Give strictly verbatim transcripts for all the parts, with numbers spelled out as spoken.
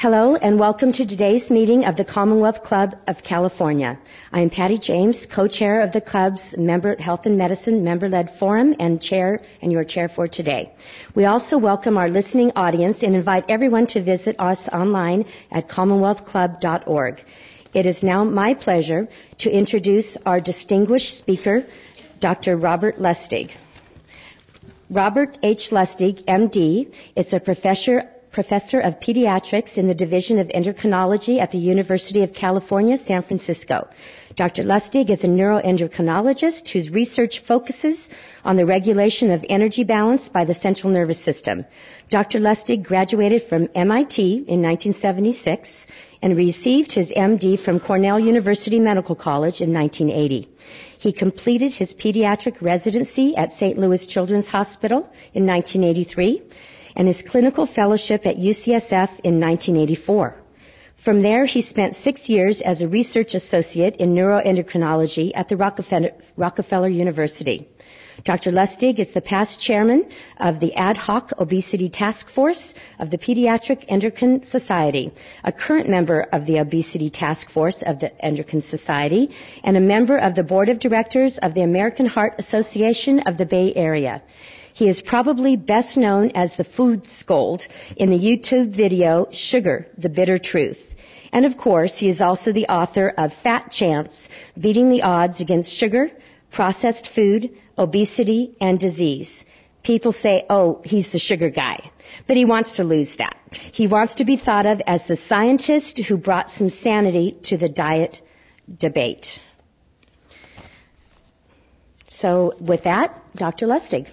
Hello and welcome to today's meeting of the Commonwealth Club of California. I am Patty James, co-chair of the club's Member Health and Medicine member-led forum and chair and your chair for today. We also welcome our listening audience and invite everyone to visit us online at commonwealth club dot org. It is now my pleasure to introduce our distinguished speaker, Doctor Robert Lustig. Robert H. Lustig, M D, is a professor Professor of Pediatrics in the Division of Endocrinology at the University of California, San Francisco. Doctor Lustig is a neuroendocrinologist whose research focuses on the regulation of energy balance by the central nervous system. Doctor Lustig graduated from M I T in nineteen seventy-six and received his M D from Cornell University Medical College in nineteen eighty. He completed his pediatric residency at Saint Louis Children's Hospital in nineteen eighty-three and his clinical fellowship at U C S F in nineteen eighty-four. From there, he spent six years as a research associate in neuroendocrinology at the Rockefeller, Rockefeller University. Doctor Lustig is the past chairman of the Ad Hoc Obesity Task Force of the Pediatric Endocrine Society, a current member of the Obesity Task Force of the Endocrine Society, and a member of the Board of Directors of the American Heart Association of the Bay Area. He is probably best known as the food scold in the YouTube video Sugar, the Bitter Truth. And of course, he is also the author of Fat Chance, Beating the Odds Against Sugar, Processed Food, Obesity, and Disease. People say, oh, he's the sugar guy. But he wants to lose that. He wants to be thought of as the scientist who brought some sanity to the diet debate. So with that, Doctor Lustig.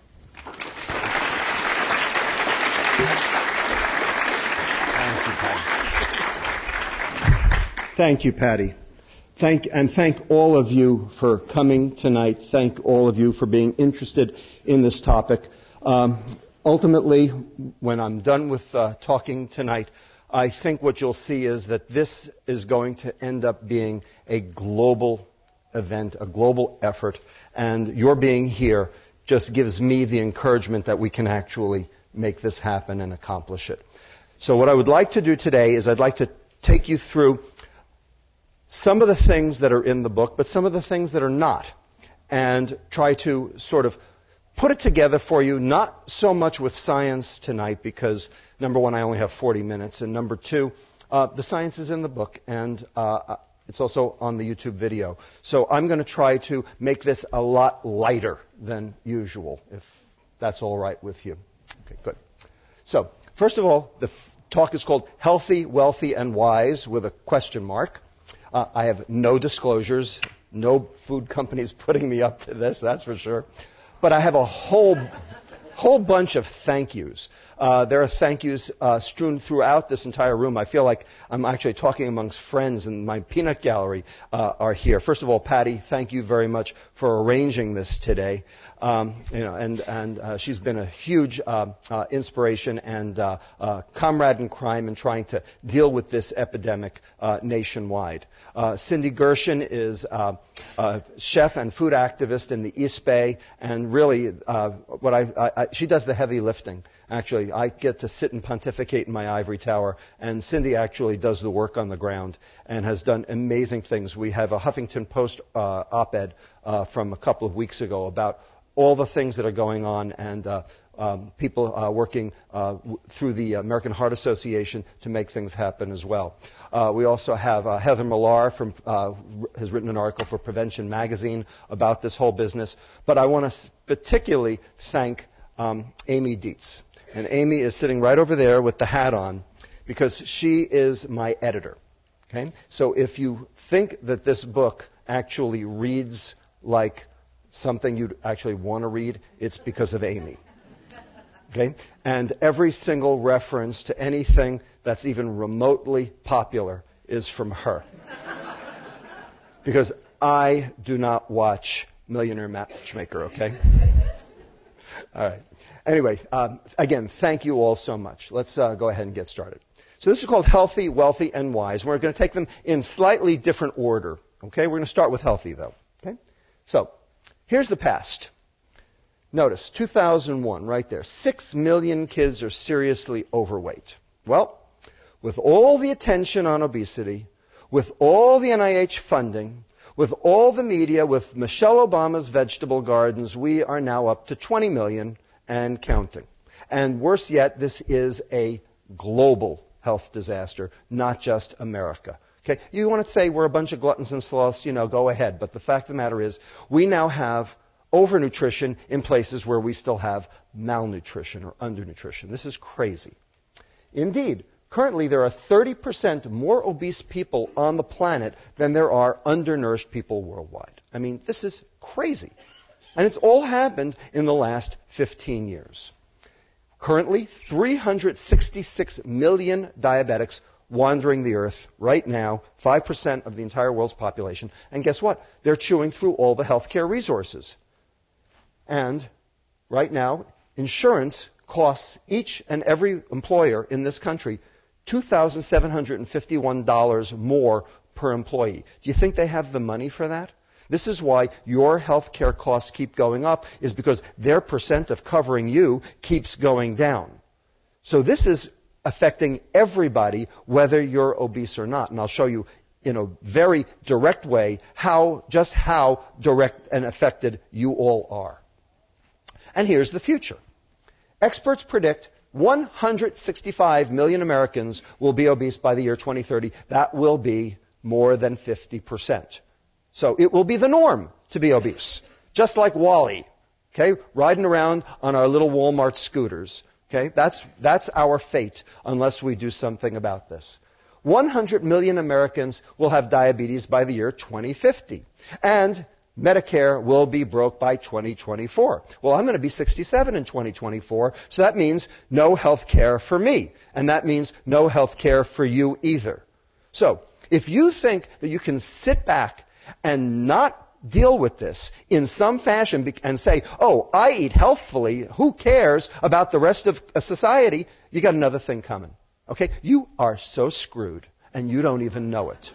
Thank you, Patty. Thank, and thank all of you for coming tonight. Thank all of you for being interested in this topic. Um, ultimately, when I'm done with uh, talking tonight, I think what you'll see is that this is going to end up being a global event, a global effort, and your being here just gives me the encouragement that we can actually make this happen and accomplish it. So what I would like to do today is I'd like to take you through some of the things that are in the book, but some of the things that are not, and try to sort of put it together for you, not so much with science tonight, because number one, I only have forty minutes, and number two, uh, the science is in the book, and uh, it's also on the YouTube video. So I'm going to try to make this a lot lighter than usual, if that's all right with you. Okay, good. So, first of all, the f- talk is called Healthy, Wealthy, and Wise, with a question mark. Uh, I have no disclosures, no food companies putting me up to this, that's for sure. But I have a whole whole bunch of thank yous. Uh, there are thank yous uh, strewn throughout this entire room. I feel like I'm actually talking amongst friends, and my peanut gallery uh, are here. First of all, Patty, thank you very much for arranging this today. Um, you know, and and uh, she's been a huge uh, uh, inspiration and uh, uh, comrade in crime in trying to deal with this epidemic uh, nationwide. Uh, Cindy Gershon is uh, a chef and food activist in the East Bay, and really, uh, what I, I, I she does the heavy lifting. Actually, I get to sit and pontificate in my ivory tower, and Cindy actually does the work on the ground and has done amazing things. We have a Huffington Post uh, op-ed uh, from a couple of weeks ago about all the things that are going on, and uh, um, people uh, working uh, w- through the American Heart Association to make things happen as well. Uh, we also have uh, Heather Millar from uh, has written an article for Prevention Magazine about this whole business. But I want to particularly thank um, Amy Dietz. And Amy is sitting right over there with the hat on because she is my editor. Okay? So if you think that this book actually reads like something you'd actually want to read, it's because of Amy. Okay? And every single reference to anything that's even remotely popular is from her. Because I do not watch Millionaire Matchmaker, okay? All right. Anyway, um, again, thank you all so much. Let's uh, go ahead and get started. So this is called Healthy, Wealthy, and Wise. We're going to take them in slightly different order. Okay? We're going to start with healthy, though. Okay? So here's the past. Notice, two thousand one, right there. Six million kids are seriously overweight. Well, with all the attention on obesity, with all the N I H funding, with all the media, with Michelle Obama's vegetable gardens, we are now up to twenty million and counting. And worse yet, this is a global health disaster, not just America. Okay, you want to say we're a bunch of gluttons and sloths, you know, go ahead. But the fact of the matter is, we now have overnutrition in places where we still have malnutrition or undernutrition. This is crazy. Indeed, currently there are thirty percent more obese people on the planet than there are undernourished people worldwide. I mean, this is crazy. And it's all happened in the last fifteen years. Currently, three hundred sixty-six million diabetics wandering the earth right now, five percent of the entire world's population. And guess what? They're chewing through all the healthcare resources. And right now, insurance costs each and every employer in this country two thousand seven hundred fifty-one dollars more per employee. Do you think they have the money for that? This is why your health care costs keep going up, is because their percent of covering you keeps going down. So this is affecting everybody, whether you're obese or not. And I'll show you in a very direct way how, just how direct and affected you all are. And here's the future. Experts predict one hundred sixty-five million Americans will be obese by the year twenty thirty. That will be more than fifty percent. So it will be the norm to be obese, just like Wall-E, okay, riding around on our little Walmart scooters. Okay, that's, that's our fate unless we do something about this. one hundred million Americans will have diabetes by the year twenty fifty. And Medicare will be broke by twenty twenty-four. Well, I'm going to be sixty-seven in twenty twenty-four, so that means no health care for me. And that means no health care for you either. So, if you think that you can sit back and not deal with this in some fashion and say, oh, I eat healthfully, who cares about the rest of society, you got another thing coming. Okay? You are so screwed, and you don't even know it.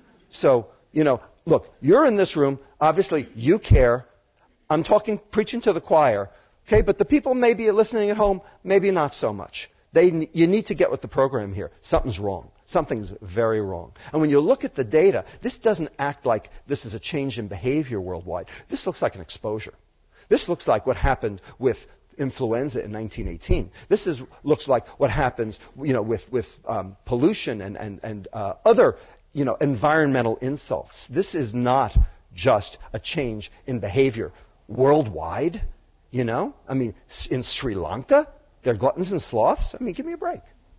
So, you know, look, you're in this room, obviously you care. I'm talking, preaching to the choir, okay? But the people maybe listening at home, maybe not so much. They, you need to get with the program here. Something's wrong. Something's very wrong. And when you look at the data, this doesn't act like this is a change in behavior worldwide. This looks like an exposure. This looks like what happened with influenza in nineteen eighteen. This is, looks like what happens, you know, with, with um, pollution and, and, and uh, other, you know, environmental insults. This is not just a change in behavior worldwide, you know. I mean, in Sri Lanka, they're gluttons and sloths. I mean, give me a break.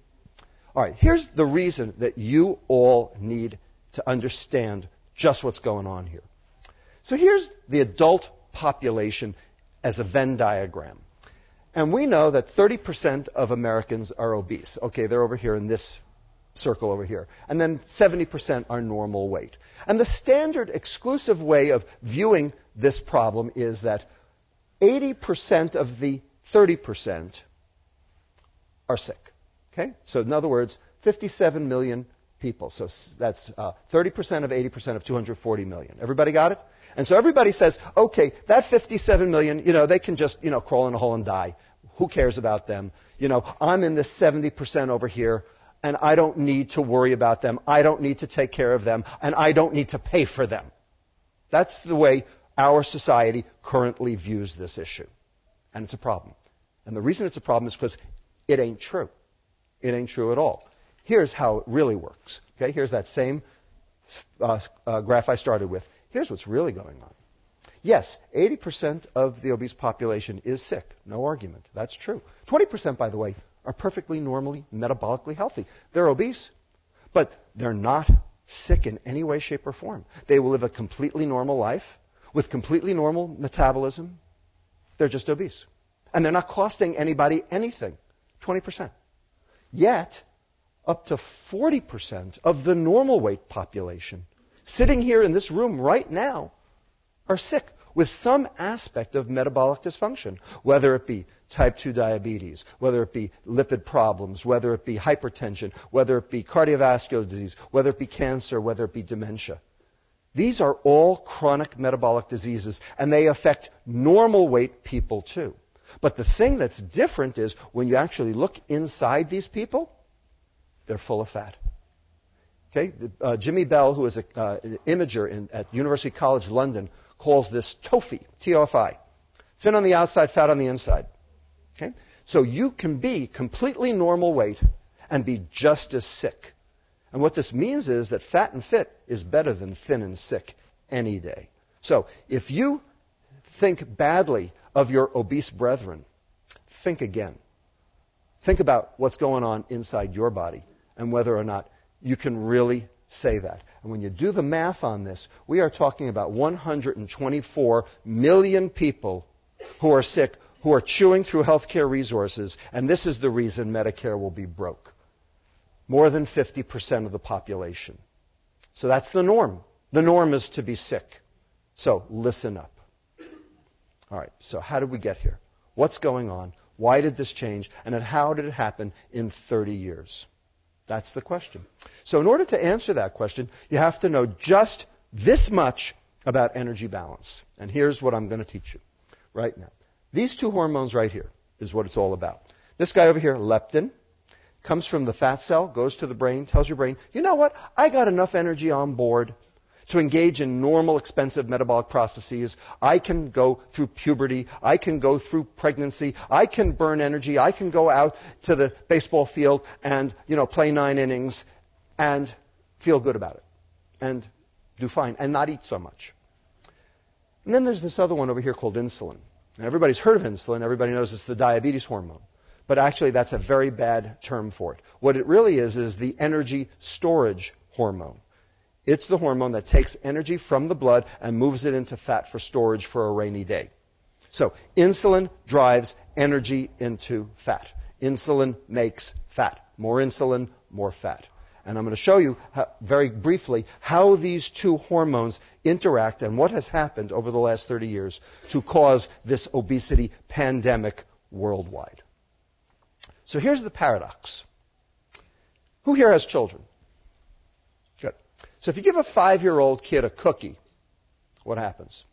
All right, here's the reason that you all need to understand just what's going on here. So here's the adult population as a Venn diagram. And we know that thirty percent of Americans are obese. Okay, they're over here in this circle over here. And then seventy percent are normal weight. And the standard exclusive way of viewing this problem is that eighty percent of the thirty percent are sick. Okay? So in other words, fifty-seven million people. So that's uh, thirty percent of eighty percent of two hundred forty million. Everybody got it? And so everybody says, okay, that fifty-seven million, you know, they can just, you know, crawl in a hole and die. Who cares about them? You know, I'm in this seventy percent over here, and I don't need to worry about them. I don't need to take care of them, and I don't need to pay for them. That's the way our society currently views this issue. And it's a problem. And the reason it's a problem is because it ain't true. It ain't true at all. Here's how it really works. Okay, here's that same uh, uh, graph I started with. Here's what's really going on. Yes, eighty percent of the obese population is sick. No argument. That's true. twenty percent, by the way, are perfectly normally metabolically healthy. They're obese, but they're not sick in any way, shape, or form. They will live a completely normal life with completely normal metabolism. They're just obese. And they're not costing anybody anything. twenty percent. Yet, up to forty percent of the normal weight population sitting here in this room right now are sick with some aspect of metabolic dysfunction, whether it be type two diabetes, whether it be lipid problems, whether it be hypertension, whether it be cardiovascular disease, whether it be cancer, whether it be dementia. These are all chronic metabolic diseases, and they affect normal weight people too. But the thing that's different is when you actually look inside these people, They're full of fat. Okay, uh, Jimmy Bell, who is a, uh, an imager in, at University College London, calls this TOFI, T O F I. Thin on the outside, fat on the inside. Okay, so you can be completely normal weight and be just as sick. And what this means is that fat and fit is better than thin and sick any day. So if you think badly of your obese brethren, think again. Think about what's going on inside your body and whether or not you can really say that. And when you do the math on this, we are talking about one hundred twenty-four million people who are sick, who are chewing through healthcare resources, and this is the reason Medicare will be broke. More than fifty percent of the population. So that's the norm. The norm is to be sick. So listen up. All right, so how did we get here? What's going on? Why did this change? And how did it happen in thirty years? That's the question. So in order to answer that question, you have to know just this much about energy balance. And here's what I'm going to teach you right now. These two hormones right here is what it's all about. This guy over here, leptin, comes from the fat cell, goes to the brain, tells your brain, you know what? I got enough energy on board to engage in normal, expensive metabolic processes. I can go through puberty. I can go through pregnancy. I can burn energy. I can go out to the baseball field and, you know, play nine innings and feel good about it and do fine and not eat so much. And then there's this other one over here called insulin. And everybody's heard of insulin. Everybody knows it's the diabetes hormone. But actually, that's a very bad term for it. What it really is is the energy storage hormone. It's the hormone that takes energy from the blood and moves it into fat for storage for a rainy day. So insulin drives energy into fat. Insulin makes fat. More insulin, more fat. And I'm going to show you how, very briefly how these two hormones interact and what has happened over the last thirty years to cause this obesity pandemic worldwide. So here's the paradox. Who here has children? Good. So if you give a five-year-old kid a cookie, what happens?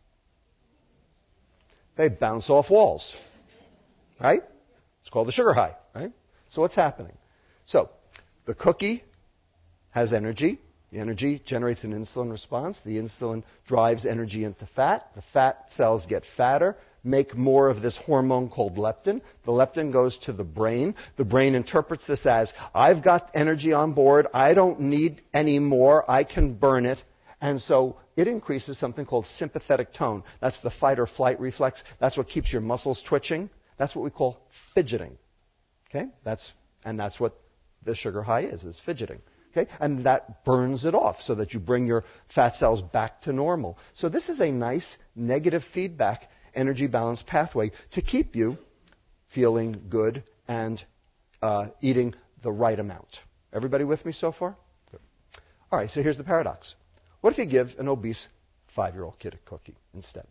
They bounce off walls, right? It's called the sugar high, right? So what's happening? So the cookie has energy. The energy generates an insulin response. The insulin drives energy into fat. The fat cells get fatter, make more of this hormone called leptin. The leptin goes to the brain. The brain interprets this as, I've got energy on board. I don't need any more. I can burn it. And so it increases something called sympathetic tone. That's the fight or flight reflex. That's what keeps your muscles twitching. That's what we call fidgeting. Okay? That's, and that's what the sugar high is, is fidgeting. Okay? And that burns it off so that you bring your fat cells back to normal. So this is a nice negative feedback energy balance pathway to keep you feeling good and uh, eating the right amount. Everybody with me so far? Good. All right, so here's the paradox. What if you give an obese five-year-old kid a cookie instead?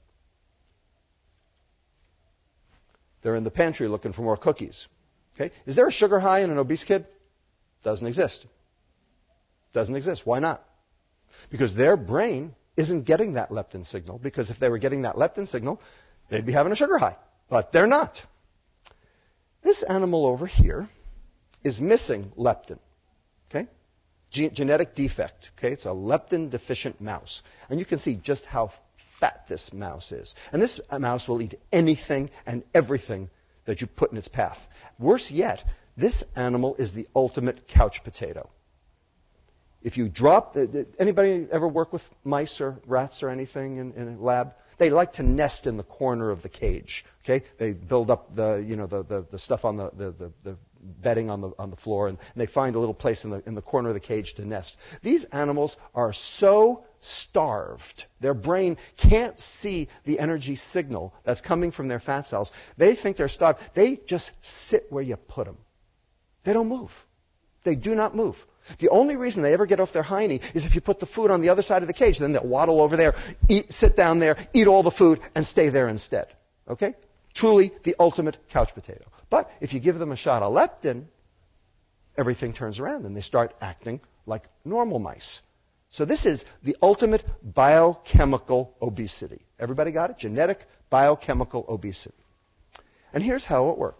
They're in the pantry looking for more cookies. Okay? Is there a sugar high in an obese kid? Doesn't exist. Doesn't exist. Why not? Because their brain isn't getting that leptin signal, because if they were getting that leptin signal, they'd be having a sugar high. But they're not. This animal over here is missing leptin. Okay? Ge- genetic defect. Okay? It's a leptin deficient mouse. And you can see just how fat this mouse is. And this mouse will eat anything and everything that you put in its path. Worse yet, this animal is the ultimate couch potato. If you drop, anybody ever work with mice or rats or anything in, in a lab? They like to nest in the corner of the cage. Okay, they build up the, you know, the, the, the stuff on the, the, the, the bedding on the on the floor, and, and they find a little place in the in the corner of the cage to nest. These animals are so starved, their brain can't see the energy signal that's coming from their fat cells. They think they're starved. They just sit where you put them. They don't move. They do not move. The only reason they ever get off their hiney is if you put the food on the other side of the cage. Then they'll waddle over there, eat, sit down there, eat all the food, and stay there instead. Okay? Truly the ultimate couch potato. But if you give them a shot of leptin, everything turns around and they start acting like normal mice. So this is the ultimate biochemical obesity. Everybody got it? Genetic biochemical obesity. And here's how it works.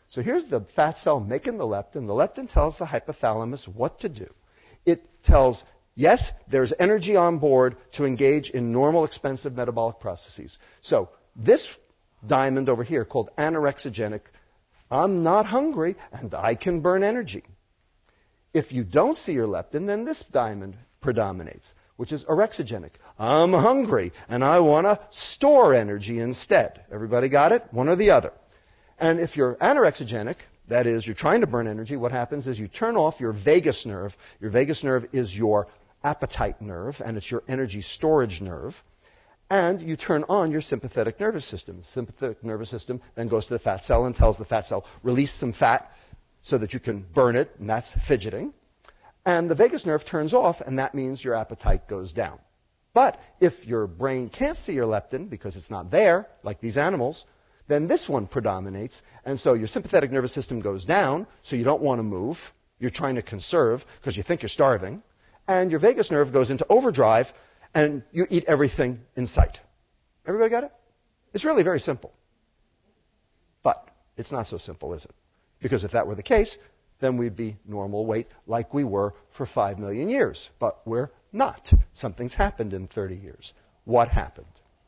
So here's the fat cell making the leptin. The leptin tells the hypothalamus what to do. It tells, yes, there's energy on board to engage in normal, expensive metabolic processes. So this diamond over here, called anorexigenic, I'm not hungry and I can burn energy. If you don't see your leptin, then this diamond predominates, which is orexigenic. I'm hungry and I want to store energy instead. Everybody got it? One or the other. And if you're anorexigenic, that is, you're trying to burn energy, what happens is you turn off your vagus nerve. Your vagus nerve is your appetite nerve, and it's your energy storage nerve. And you turn on your sympathetic nervous system. The sympathetic nervous system then goes to the fat cell and tells the fat cell, release some fat so that you can burn it, and that's fidgeting. And the vagus nerve turns off, and that means your appetite goes down. But if your brain can't see your leptin because it's not there, like these animals, then this one predominates, and so your sympathetic nervous system goes down, so you don't want to move. You're trying to conserve because you think you're starving. And your vagus nerve goes into overdrive, and you eat everything in sight. Everybody got it? It's really very simple. But it's not so simple, is it? Because if that were the case, then we'd be normal weight like we were for five million years. But we're not. Something's happened in thirty years. What happened?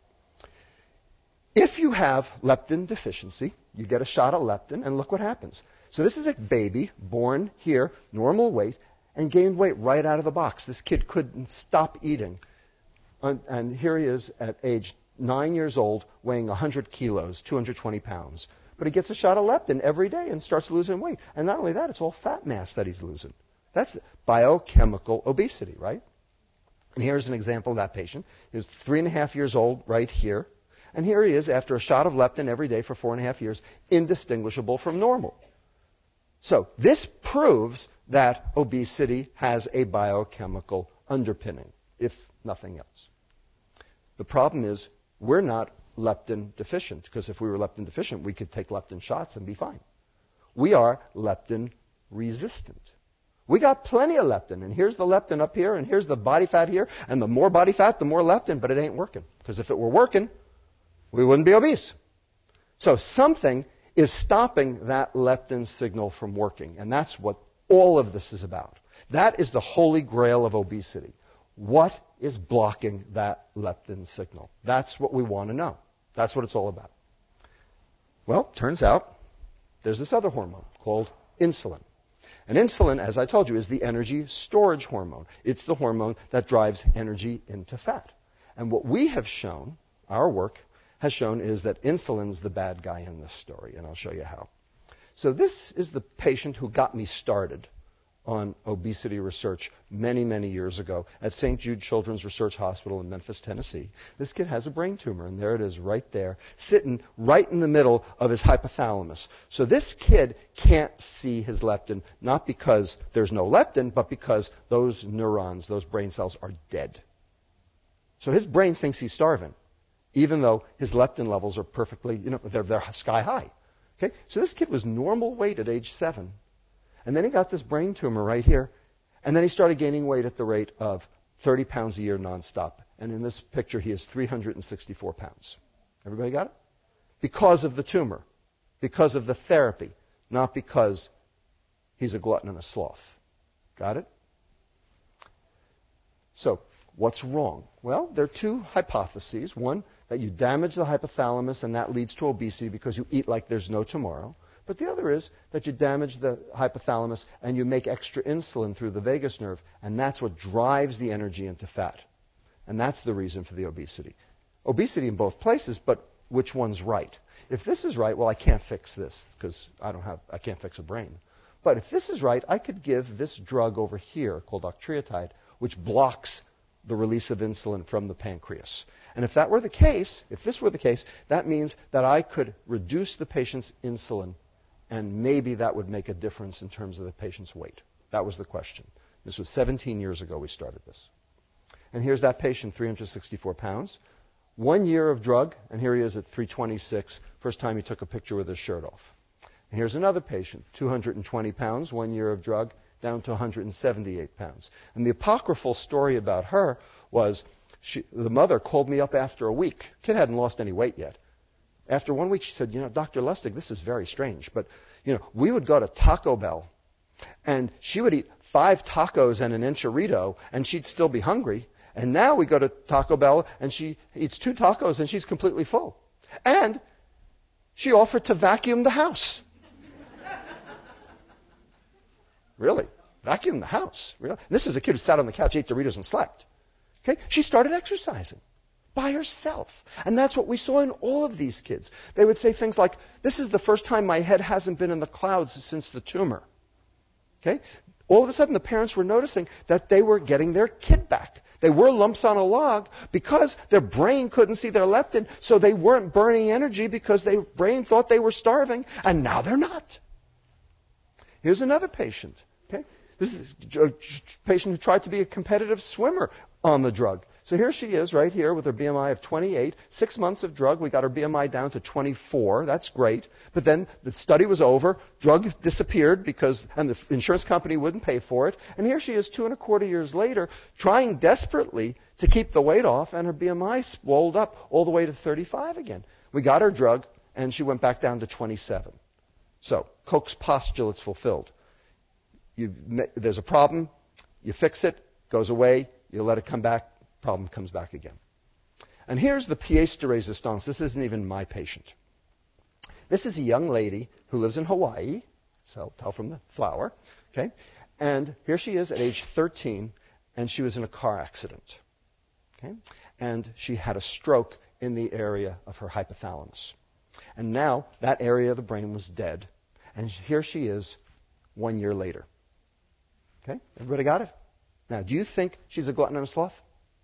If you have leptin deficiency, you get a shot of leptin, and look what happens. So this is a baby born here, normal weight, and gained weight right out of the box. This kid couldn't stop eating. And, and here he is at age nine years old, weighing one hundred kilos, two hundred twenty pounds. But he gets a shot of leptin every day and starts losing weight. And not only that, it's all fat mass that he's losing. That's biochemical obesity, right? And here's an example of that patient. He was three and a half years old right here. And here he is after a shot of leptin every day for four and a half years, indistinguishable from normal. So this proves that obesity has a biochemical underpinning, if nothing else. The problem is we're not leptin deficient, because if we were leptin deficient, we could take leptin shots and be fine. We are leptin resistant. We got plenty of leptin, and here's the leptin up here, and here's the body fat here, and the more body fat, the more leptin, but it ain't working. Because if it were working, we wouldn't be obese. So something is stopping that leptin signal from working, and that's what all of this is about. That is the holy grail of obesity. What is blocking that leptin signal? That's what we want to know. That's what it's all about. Well, turns out there's this other hormone called insulin. And insulin, as I told you, is the energy storage hormone. It's the hormone that drives energy into fat. And what we have shown, our work has shown, is that insulin's the bad guy in this story, and I'll show you how. So this is the patient who got me started on obesity research many, many years ago at Saint Jude Children's Research Hospital in Memphis, Tennessee. This kid has a brain tumor, and there it is right there, sitting right in the middle of his hypothalamus. So this kid can't see his leptin, not because there's no leptin, but because those neurons, those brain cells, are dead. So his brain thinks he's starving, even though his leptin levels are perfectly, you know, they're, they're sky high. Okay? So this kid was normal weight at age seven. And then he got this brain tumor right here. And then he started gaining weight at the rate of thirty pounds a year nonstop. And in this picture, he is three hundred sixty-four pounds. Everybody got it? Because of the tumor. Because of the therapy. Not because he's a glutton and a sloth. Got it? So, what's wrong? Well, there are two hypotheses. One, that you damage the hypothalamus and that leads to obesity because you eat like there's no tomorrow. But the other is that you damage the hypothalamus and you make extra insulin through the vagus nerve, and that's what drives the energy into fat. And that's the reason for the obesity. Obesity in both places, but which one's right? If this is right, well, I can't fix this because I don't have, I can't fix a brain. But if this is right, I could give this drug over here called octreotide, which blocks the release of insulin from the pancreas. And if that were the case, if this were the case, that means that I could reduce the patient's insulin, and maybe that would make a difference in terms of the patient's weight. That was the question. This was seventeen years ago we started this. And here's that patient, three hundred sixty-four pounds. One year of drug, and here he is at three twenty-six, first time he took a picture with his shirt off. And here's another patient, two hundred twenty pounds, one year of drug, down to one hundred seventy-eight pounds. And the apocryphal story about her was she, the mother called me up after a week. Kid hadn't lost any weight yet. After one week, she said, you know, Doctor Lustig, this is very strange, but You know, we would go to Taco Bell, and she would eat five tacos and an enchilada, and she'd still be hungry. And now we go to Taco Bell, and she eats two tacos, and she's completely full. And she offered to vacuum the house. Really? Vacuum the house? Really? This is a kid who sat on the couch, ate Doritos, and slept. Okay? She started exercising by herself. And that's what we saw in all of these kids. They would say things like, this is the first time my head hasn't been in the clouds since the tumor. Okay? All of a sudden, the parents were noticing that they were getting their kid back. They were lumps on a log because their brain couldn't see their leptin, so they weren't burning energy because their brain thought they were starving, and now they're not. Here's another patient. Okay? This is a patient who tried to be a competitive swimmer on the drug. So here she is right here with her B M I of twenty-eight. Six months of drug. We got her B M I down to twenty-four. That's great. But then the study was over. Drug disappeared because, and the insurance company wouldn't pay for it. And here she is two and a quarter years later trying desperately to keep the weight off, and her B M I swelled up all the way to thirty-five again. We got her drug, and she went back down to twenty-seven. So Koch's postulate's fulfilled. You, there's a problem, you fix it, goes away, you let it come back, problem comes back again. And here's the pièce de résistance. This isn't even my patient. This is a young lady who lives in Hawaii, so tell from the flower, okay? And here she is at age thirteen, and she was in a car accident, okay? And she had a stroke in the area of her hypothalamus. And now that area of the brain was dead. And here she is one year later. Okay? Everybody got it? Now, do you think she's a glutton and a sloth?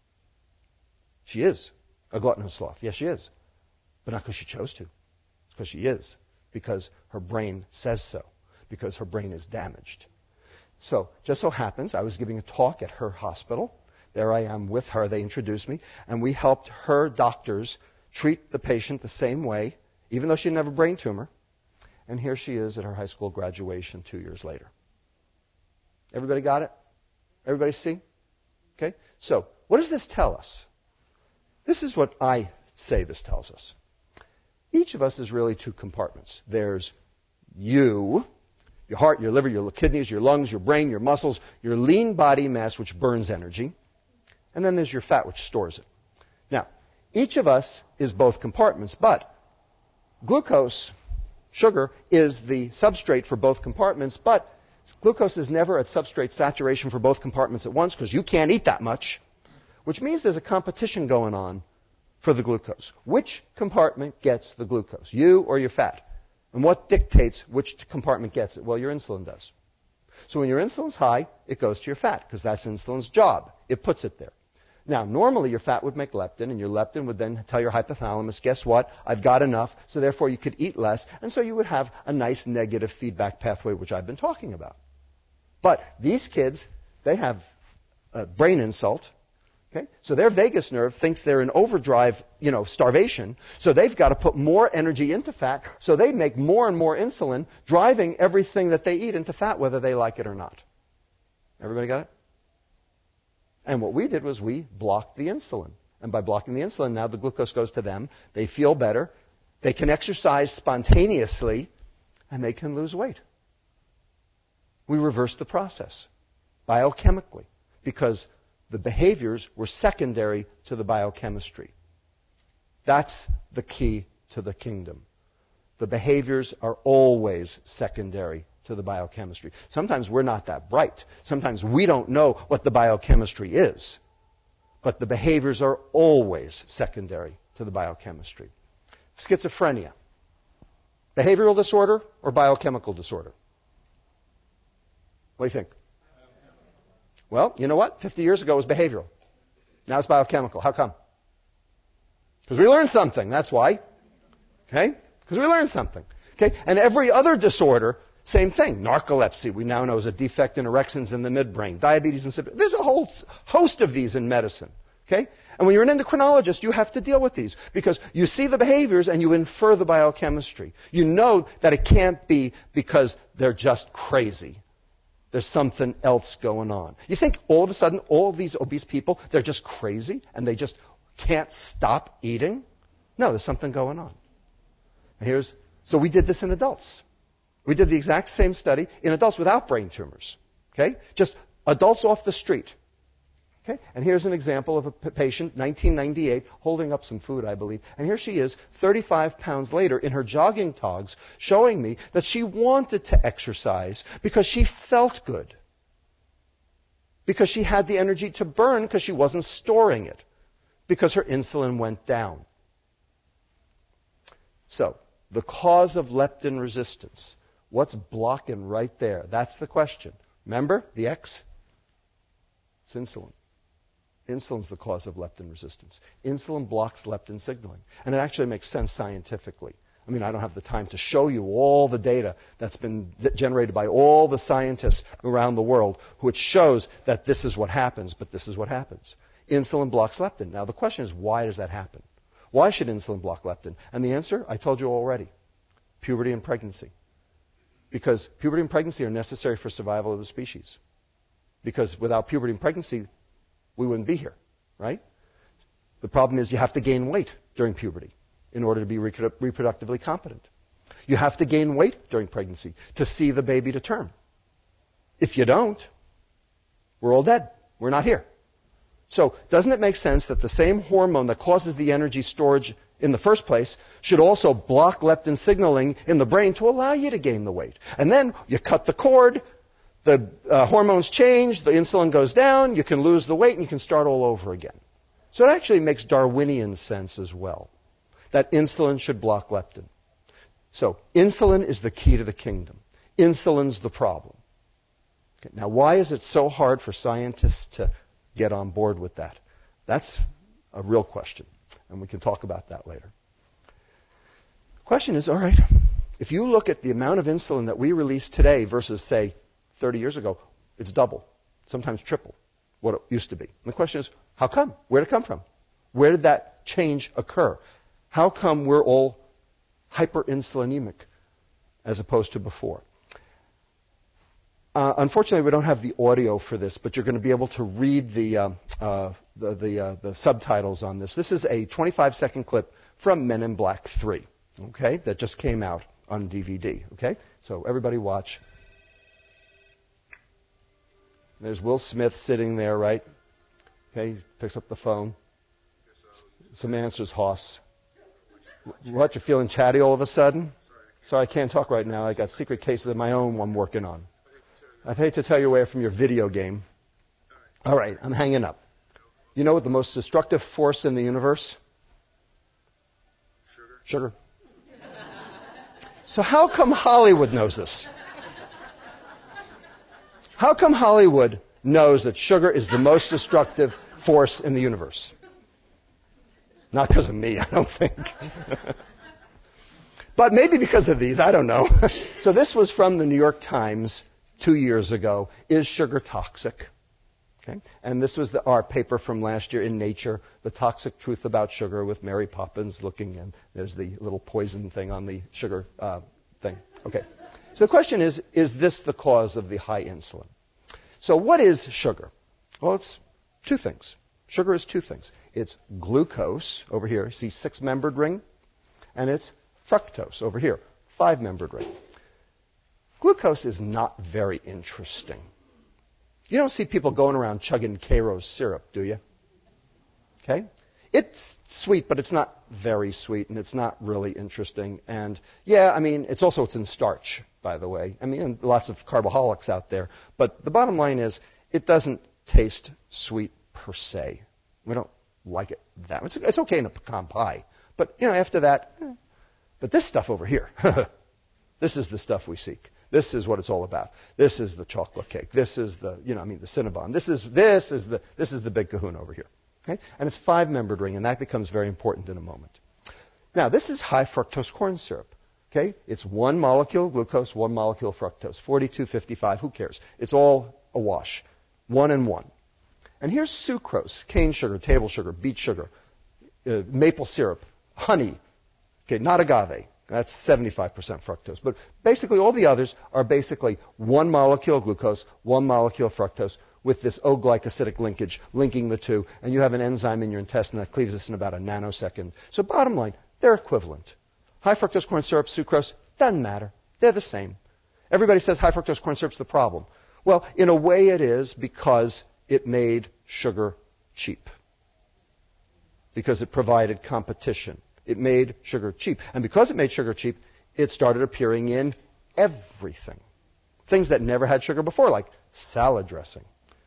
She is a glutton and a sloth. Yes, she is. But not because she chose to. It's because she is. Because her brain says so. Because her brain is damaged. So, just so happens, I was giving a talk at her hospital. There I am with her. They introduced me. And we helped her doctors treat the patient the same way, even though she didn't have a brain tumor. And here she is at her high school graduation two years later. Everybody got it? Everybody see? Okay? So, what does this tell us? This is what I say this tells us. Each of us is really two compartments. There's you, your heart, your liver, your kidneys, your lungs, your brain, your muscles, your lean body mass, which burns energy. And then there's your fat, which stores it. Now, each of us is both compartments, but glucose, sugar, is the substrate for both compartments, but glucose is never at substrate saturation for both compartments at once because you can't eat that much, which means there's a competition going on for the glucose. Which compartment gets the glucose, you or your fat? And what dictates which compartment gets it? Well, your insulin does. So when your insulin's high, it goes to your fat because that's insulin's job. It puts it there. Now, normally your fat would make leptin, and your leptin would then tell your hypothalamus, guess what? I've got enough, so therefore you could eat less, and so you would have a nice negative feedback pathway, which I've been talking about. But these kids, they have a brain insult, okay? So their vagus nerve thinks they're in overdrive, you know, starvation, so they've got to put more energy into fat, so they make more and more insulin, driving everything that they eat into fat, whether they like it or not. Everybody got it? And what we did was we blocked the insulin. And by blocking the insulin, now the glucose goes to them. They feel better. They can exercise spontaneously. And they can lose weight. We reversed the process biochemically because the behaviors were secondary to the biochemistry. That's the key to the kingdom. The behaviors are always secondary to the biochemistry. Sometimes we're not that bright. Sometimes we don't know what the biochemistry is. But the behaviors are always secondary to the biochemistry. Schizophrenia. Behavioral disorder or biochemical disorder? What do you think? Well, you know what? fifty years ago it was behavioral. Now it's biochemical. How come? Because we learned something. That's why. Okay? Because we learned something. Okay? And every other disorder, same thing. Narcolepsy, we now know, is a defect in orexins in the midbrain. Diabetes insipidus. There's a whole host of these in medicine. Okay? And when you're an endocrinologist, you have to deal with these because you see the behaviors and you infer the biochemistry. You know that it can't be because they're just crazy. There's something else going on. You think all of a sudden all of these obese people, they're just crazy and they just can't stop eating? No, there's something going on. And here's, so we did this in adults. We did the exact same study in adults without brain tumors. Okay? Just adults off the street. Okay? And here's an example of a p- patient, nineteen ninety-eight, holding up some food, I believe. And here she is, thirty-five pounds later, in her jogging togs, showing me that she wanted to exercise because she felt good. Because she had the energy to burn because she wasn't storing it. Because her insulin went down. So, the cause of leptin resistance. What's blocking right there? That's the question. Remember the X? It's insulin. Insulin's the cause of leptin resistance. Insulin blocks leptin signaling. And it actually makes sense scientifically. I mean, I don't have the time to show you all the data that's been generated by all the scientists around the world, which shows that this is what happens, but this is what happens. Insulin blocks leptin. Now, the question is, why does that happen? Why should insulin block leptin? And the answer, I told you already. Puberty and pregnancy. Because puberty and pregnancy are necessary for survival of the species. Because without puberty and pregnancy, we wouldn't be here, right? The problem is you have to gain weight during puberty in order to be reprodu- reproductively competent. You have to gain weight during pregnancy to see the baby to term. If you don't, we're all dead. We're not here. So doesn't it make sense that the same hormone that causes the energy storage in the first place should also block leptin signaling in the brain to allow you to gain the weight? And then you cut the cord, the uh, hormones change, the insulin goes down, you can lose the weight, and you can start all over again. So it actually makes Darwinian sense as well, that insulin should block leptin. So insulin is the key to the kingdom. Insulin's the problem. Okay, now, why is it so hard for scientists to get on board with that? That's a real question, and we can talk about that later. The question is, all right, if you look at the amount of insulin that we release today versus, say, thirty years ago, it's double, sometimes triple what it used to be. And the question is, how come? Where did it come from? Where did that change occur? How come we're all hyperinsulinemic as opposed to before? Uh, unfortunately, we don't have the audio for this, but you're going to be able to read the uh, uh, the the, uh, the subtitles on this. This is a twenty-five second clip from Men in Black three, okay, that just came out on D V D, okay? So everybody watch. There's Will Smith sitting there, right? Okay, he picks up the phone. Some answers, Hoss. What, you're feeling chatty all of a sudden? Sorry, I can't talk right now. I got secret cases of my own I'm working on. I hate to tell you away from your video game. All right, I'm hanging up. You know what the most destructive force in the universe? Sugar. Sugar. So how come Hollywood knows this? How come Hollywood knows that sugar is the most destructive force in the universe? Not because of me, I don't think. But maybe because of these, I don't know. So this was from the New York Times two years ago. Is sugar toxic? Okay. And this was the, our paper from last year in Nature, The Toxic Truth About Sugar, with Mary Poppins looking, and there's the little poison thing on the sugar uh, thing. Okay. So the question is, is this the cause of the high insulin? So what is sugar? Well, it's two things. Sugar is two things. It's glucose, over here, see six-membered ring, and it's fructose, over here, five-membered ring. Glucose is not very interesting. You don't see people going around chugging Kairos syrup, do you? Okay? It's sweet, but it's not very sweet, and it's not really interesting. And, yeah, I mean, it's also, it's in starch, by the way. I mean, lots of carboholics out there. But the bottom line is, it doesn't taste sweet per se. We don't like it that much. It's okay in a pecan pie. But, you know, after that, eh. But this stuff over here, this is the stuff we seek. This is what it's all about. This is the chocolate cake. This is the, you know, I mean, the Cinnabon. This is this is the this is the big kahuna over here. Okay? And it's five-membered ring, and that becomes very important in a moment. Now, this is high fructose corn syrup. Okay? It's one molecule glucose, one molecule fructose. forty-two fifty-five, who cares? It's all a wash. One and one. And here's sucrose, cane sugar, table sugar, beet sugar, uh, maple syrup, honey. Okay, not agave. That's seventy-five percent fructose. But basically all the others are basically one molecule glucose, one molecule fructose with this O-glycosidic linkage linking the two, and you have an enzyme in your intestine that cleaves this in about a nanosecond. So bottom line, they're equivalent. High fructose corn syrup, sucrose, doesn't matter. They're the same. Everybody says high fructose corn syrup's the problem. Well, in a way it is because it made sugar cheap. Because it provided competition. It made sugar cheap. And because it made sugar cheap, it started appearing in everything. Things that never had sugar before, like salad dressing,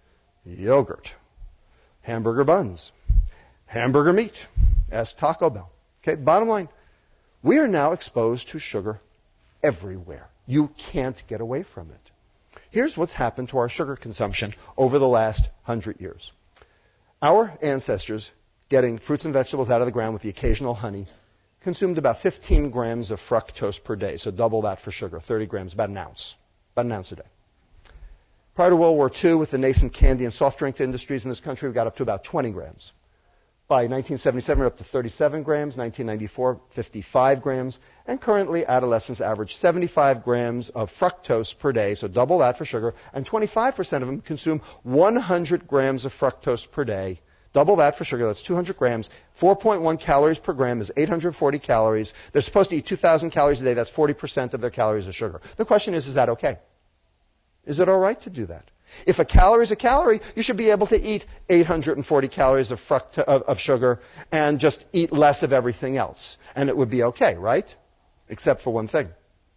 yogurt, hamburger buns, hamburger meat. Ask Taco Bell. Okay, bottom line, we are now exposed to sugar everywhere. You can't get away from it. Here's what's happened to our sugar consumption over the last hundred years. Our ancestors, getting fruits and vegetables out of the ground with the occasional honey, consumed about fifteen grams of fructose per day, so double that for sugar, thirty grams, about an ounce, about an ounce a day. Prior to World War Two, with the nascent candy and soft drink industries in this country, we got up to about twenty grams. By nineteen seventy-seven, we're up to thirty-seven grams, nineteen ninety-four, fifty-five grams, and currently adolescents average seventy-five grams of fructose per day, so double that for sugar, and twenty-five percent of them consume one hundred grams of fructose per day. Double that for sugar, that's two hundred grams. four point one calories per gram is eight hundred forty calories. They're supposed to eat two thousand calories a day. That's forty percent of their calories of sugar. The question is, is that okay? Is it all right to do that? If a calorie is a calorie, you should be able to eat eight hundred forty calories of, fruct- of, of sugar and just eat less of everything else. And it would be okay, right? Except for one thing.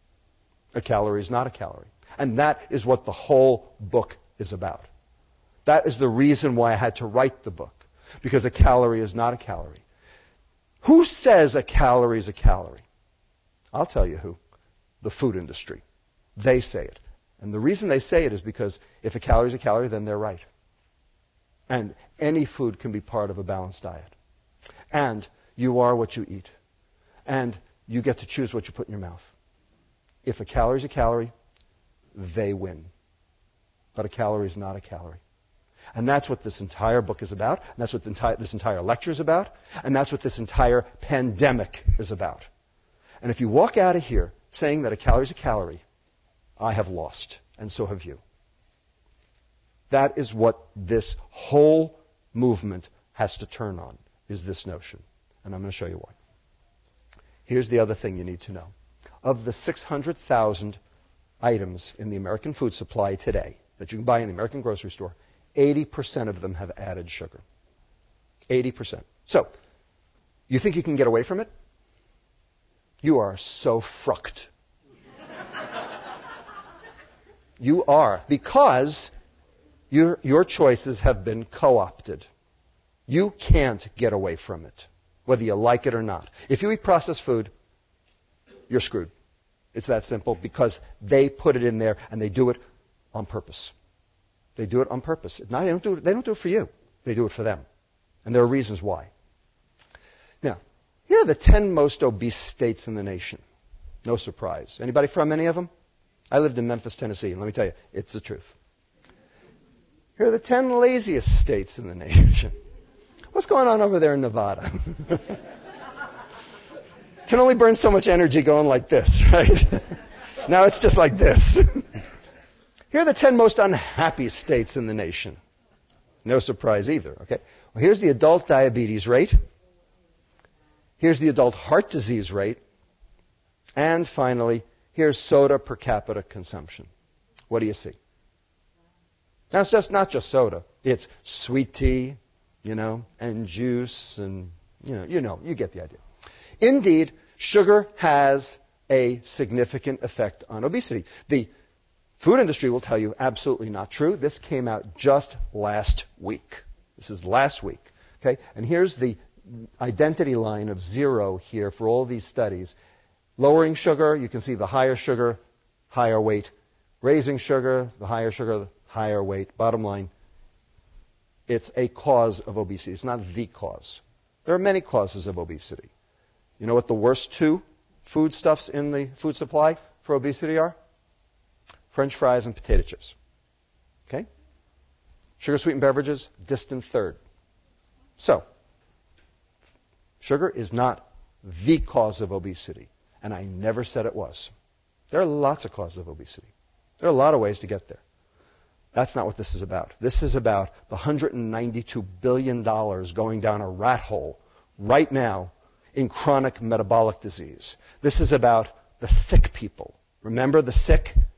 A calorie is not a calorie. And that is what the whole book is about. That is the reason why I had to write the book. Because a calorie is not a calorie. Who says a calorie is a calorie? I'll tell you who. The food industry. They say it. And the reason they say it is because if a calorie is a calorie, then they're right. And any food can be part of a balanced diet. And you are what you eat. And you get to choose what you put in your mouth. If a calorie is a calorie, they win. But a calorie is not a calorie. And that's what this entire book is about. And that's what enti- this entire lecture is about. And that's what this entire pandemic is about. And if you walk out of here saying that a calorie is a calorie, I have lost, and so have you. That is what this whole movement has to turn on, is this notion. And I'm going to show you why. Here's the other thing you need to know. Of the six hundred thousand items in the American food supply today that you can buy in the American grocery store, eighty percent of them have added sugar. eighty percent. So, you think you can get away from it? You are so fruct. You are, because your, your choices have been co-opted. You can't get away from it, whether you like it or not. If you eat processed food, you're screwed. It's that simple, because they put it in there and they do it on purpose. They do it on purpose. Now, they don't do it, they don't do it for you. They do it for them. And there are reasons why. Now, here are the ten most obese states in the nation. No surprise. Anybody from any of them? I lived in Memphis, Tennessee, and let me tell you, it's the truth. Here are the ten laziest states in the nation. What's going on over there in Nevada? Can only burn so much energy going like this, right? Now it's just like this. Here are the ten most unhappy states in the nation. No surprise either, okay? Well, here's the adult diabetes rate. Here's the adult heart disease rate. And finally, here's soda per capita consumption. What do you see? Now, it's just not just soda. It's sweet tea, you know, and juice, and, you know, you know, you get the idea. Indeed, sugar has a significant effect on obesity. The food industry will tell you absolutely not true. This came out just last week. This is last week, okay? And here's the identity line of zero here for all these studies. Lowering sugar, you can see the higher sugar, higher weight. Raising sugar, the higher sugar, the higher weight. Bottom line, it's a cause of obesity. It's not the cause. There are many causes of obesity. You know what the worst two foodstuffs in the food supply for obesity are? French fries and potato chips. Okay? Sugar-sweetened beverages, distant third. So, sugar is not the cause of obesity. And I never said it was. There are lots of causes of obesity. There are a lot of ways to get there. That's not what this is about. This is about the one hundred ninety-two billion dollars going down a rat hole right now in chronic metabolic disease. This is about the sick people. Remember the sick?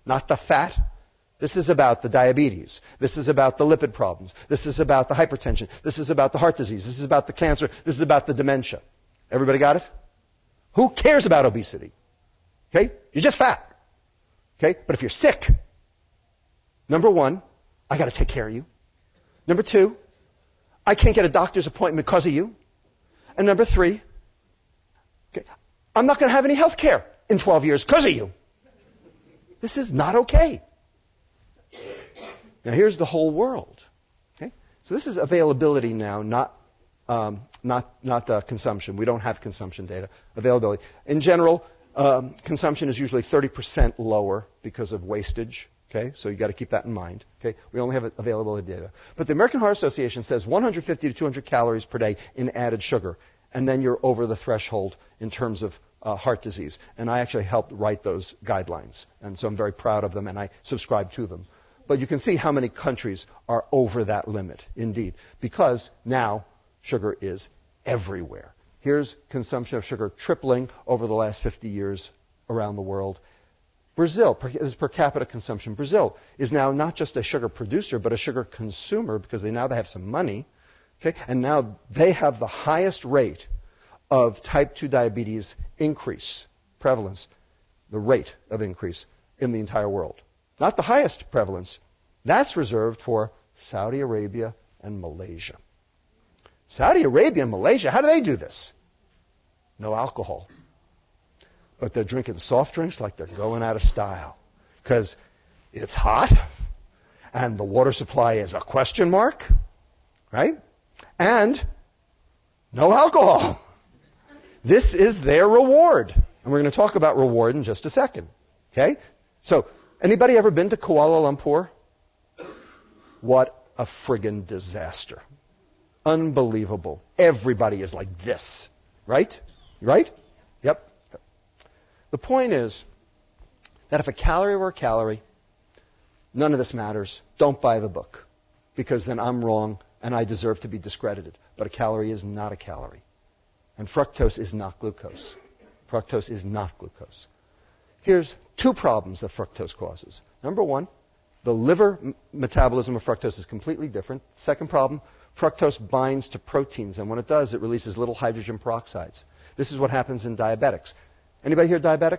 not the fat. This is about the diabetes. This is about the lipid problems. This is about the hypertension. This is about the heart disease. This is about the cancer. This is about the dementia. Everybody got it? Who cares about obesity? Okay? You're just fat. Okay? But if you're sick, number one, I got to take care of you. Number two, I can't get a doctor's appointment because of you. And number three, okay, I'm not going to have any health care in twelve years because of you. This is not okay. Now here's the whole world. Okay? So this is availability now, not um, not not uh, consumption. We don't have consumption data. Availability. In general, um, consumption is usually thirty percent lower because of wastage. Okay, so you got to keep that in mind. Okay, we only have availability data. But the American Heart Association says one hundred fifty to two hundred calories per day in added sugar, and then you're over the threshold in terms of uh, heart disease. And I actually helped write those guidelines, and so I'm very proud of them, and I subscribe to them. But you can see how many countries are over that limit, indeed, because now sugar is everywhere. Here's consumption of sugar tripling over the last fifty years around the world. Brazil, per, this is per capita consumption. Brazil is now not just a sugar producer, but a sugar consumer because they now they have some money. Okay? And now they have the highest rate of type two diabetes increase, prevalence, the rate of increase in the entire world. Not the highest prevalence. That's reserved for Saudi Arabia and Malaysia. Saudi Arabia and Malaysia, how do they do this? No alcohol. But they're drinking soft drinks like they're going out of style. Because it's hot, and the water supply is a question mark, right? And no alcohol. This is their reward. And we're going to talk about reward in just a second. Okay? So, anybody ever been to Kuala Lumpur? What a friggin' disaster. Unbelievable. Everybody is like this. Right? Right? Yep. The point is that if a calorie were a calorie, none of this matters. Don't buy the book, because then I'm wrong and I deserve to be discredited. But a calorie is not a calorie. And fructose is not glucose. Fructose is not glucose. Here's two problems that fructose causes. Number one, the liver m- metabolism of fructose is completely different. Second problem, fructose binds to proteins, and when it does, it releases little hydrogen peroxides. This is what happens in diabetics. Anybody here diabetic?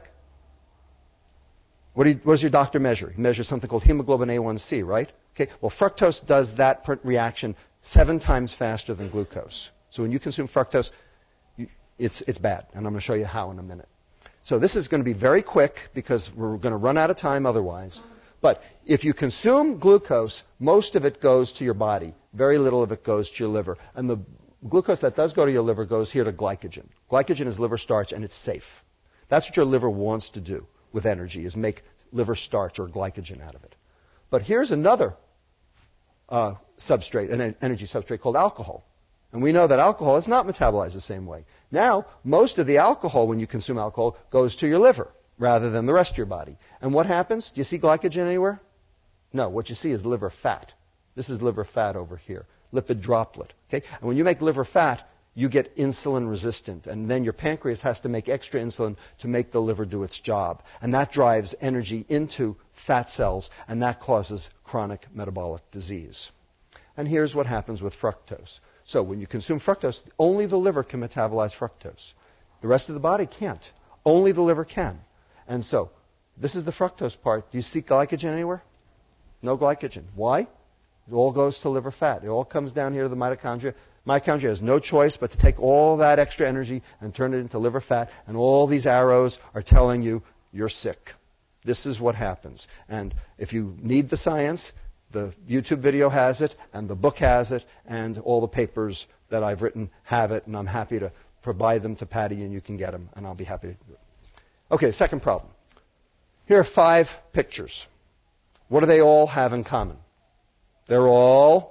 What, do you, what does your doctor measure? He measures something called hemoglobin A one C, right? Okay. Well, fructose does that pr- reaction seven times faster than glucose. So when you consume fructose, you, it's, it's bad, and I'm going to show you how in a minute. So this is going to be very quick because we're going to run out of time otherwise. But if you consume glucose, most of it goes to your body. Very little of it goes to your liver. And the glucose that does go to your liver goes here to glycogen. Glycogen is liver starch, and it's safe. That's what your liver wants to do with energy, is make liver starch or glycogen out of it. But here's another uh, substrate, an energy substrate called alcohol. And we know that alcohol is not metabolized the same way. Now, most of the alcohol, when you consume alcohol, goes to your liver rather than the rest of your body. And what happens? Do you see glycogen anywhere? No, what you see is liver fat. This is liver fat over here, lipid droplet. Okay? And when you make liver fat, you get insulin resistant, and then your pancreas has to make extra insulin to make the liver do its job. And that drives energy into fat cells, and that causes chronic metabolic disease. And here's what happens with fructose. So when you consume fructose, only the liver can metabolize fructose. The rest of the body can't. Only the liver can. And so this is the fructose part. Do you see glycogen anywhere? No glycogen. Why? It all goes to liver fat. It all comes down here to the mitochondria. Mitochondria has no choice but to take all that extra energy and turn it into liver fat, and all these arrows are telling you you're sick. This is what happens. And if you need the science, the YouTube video has it, and the book has it, and all the papers that I've written have it, and I'm happy to provide them to Patty, and you can get them, and I'll be happy to do it. Okay, second problem. Here are five pictures. What do they all have in common? They're all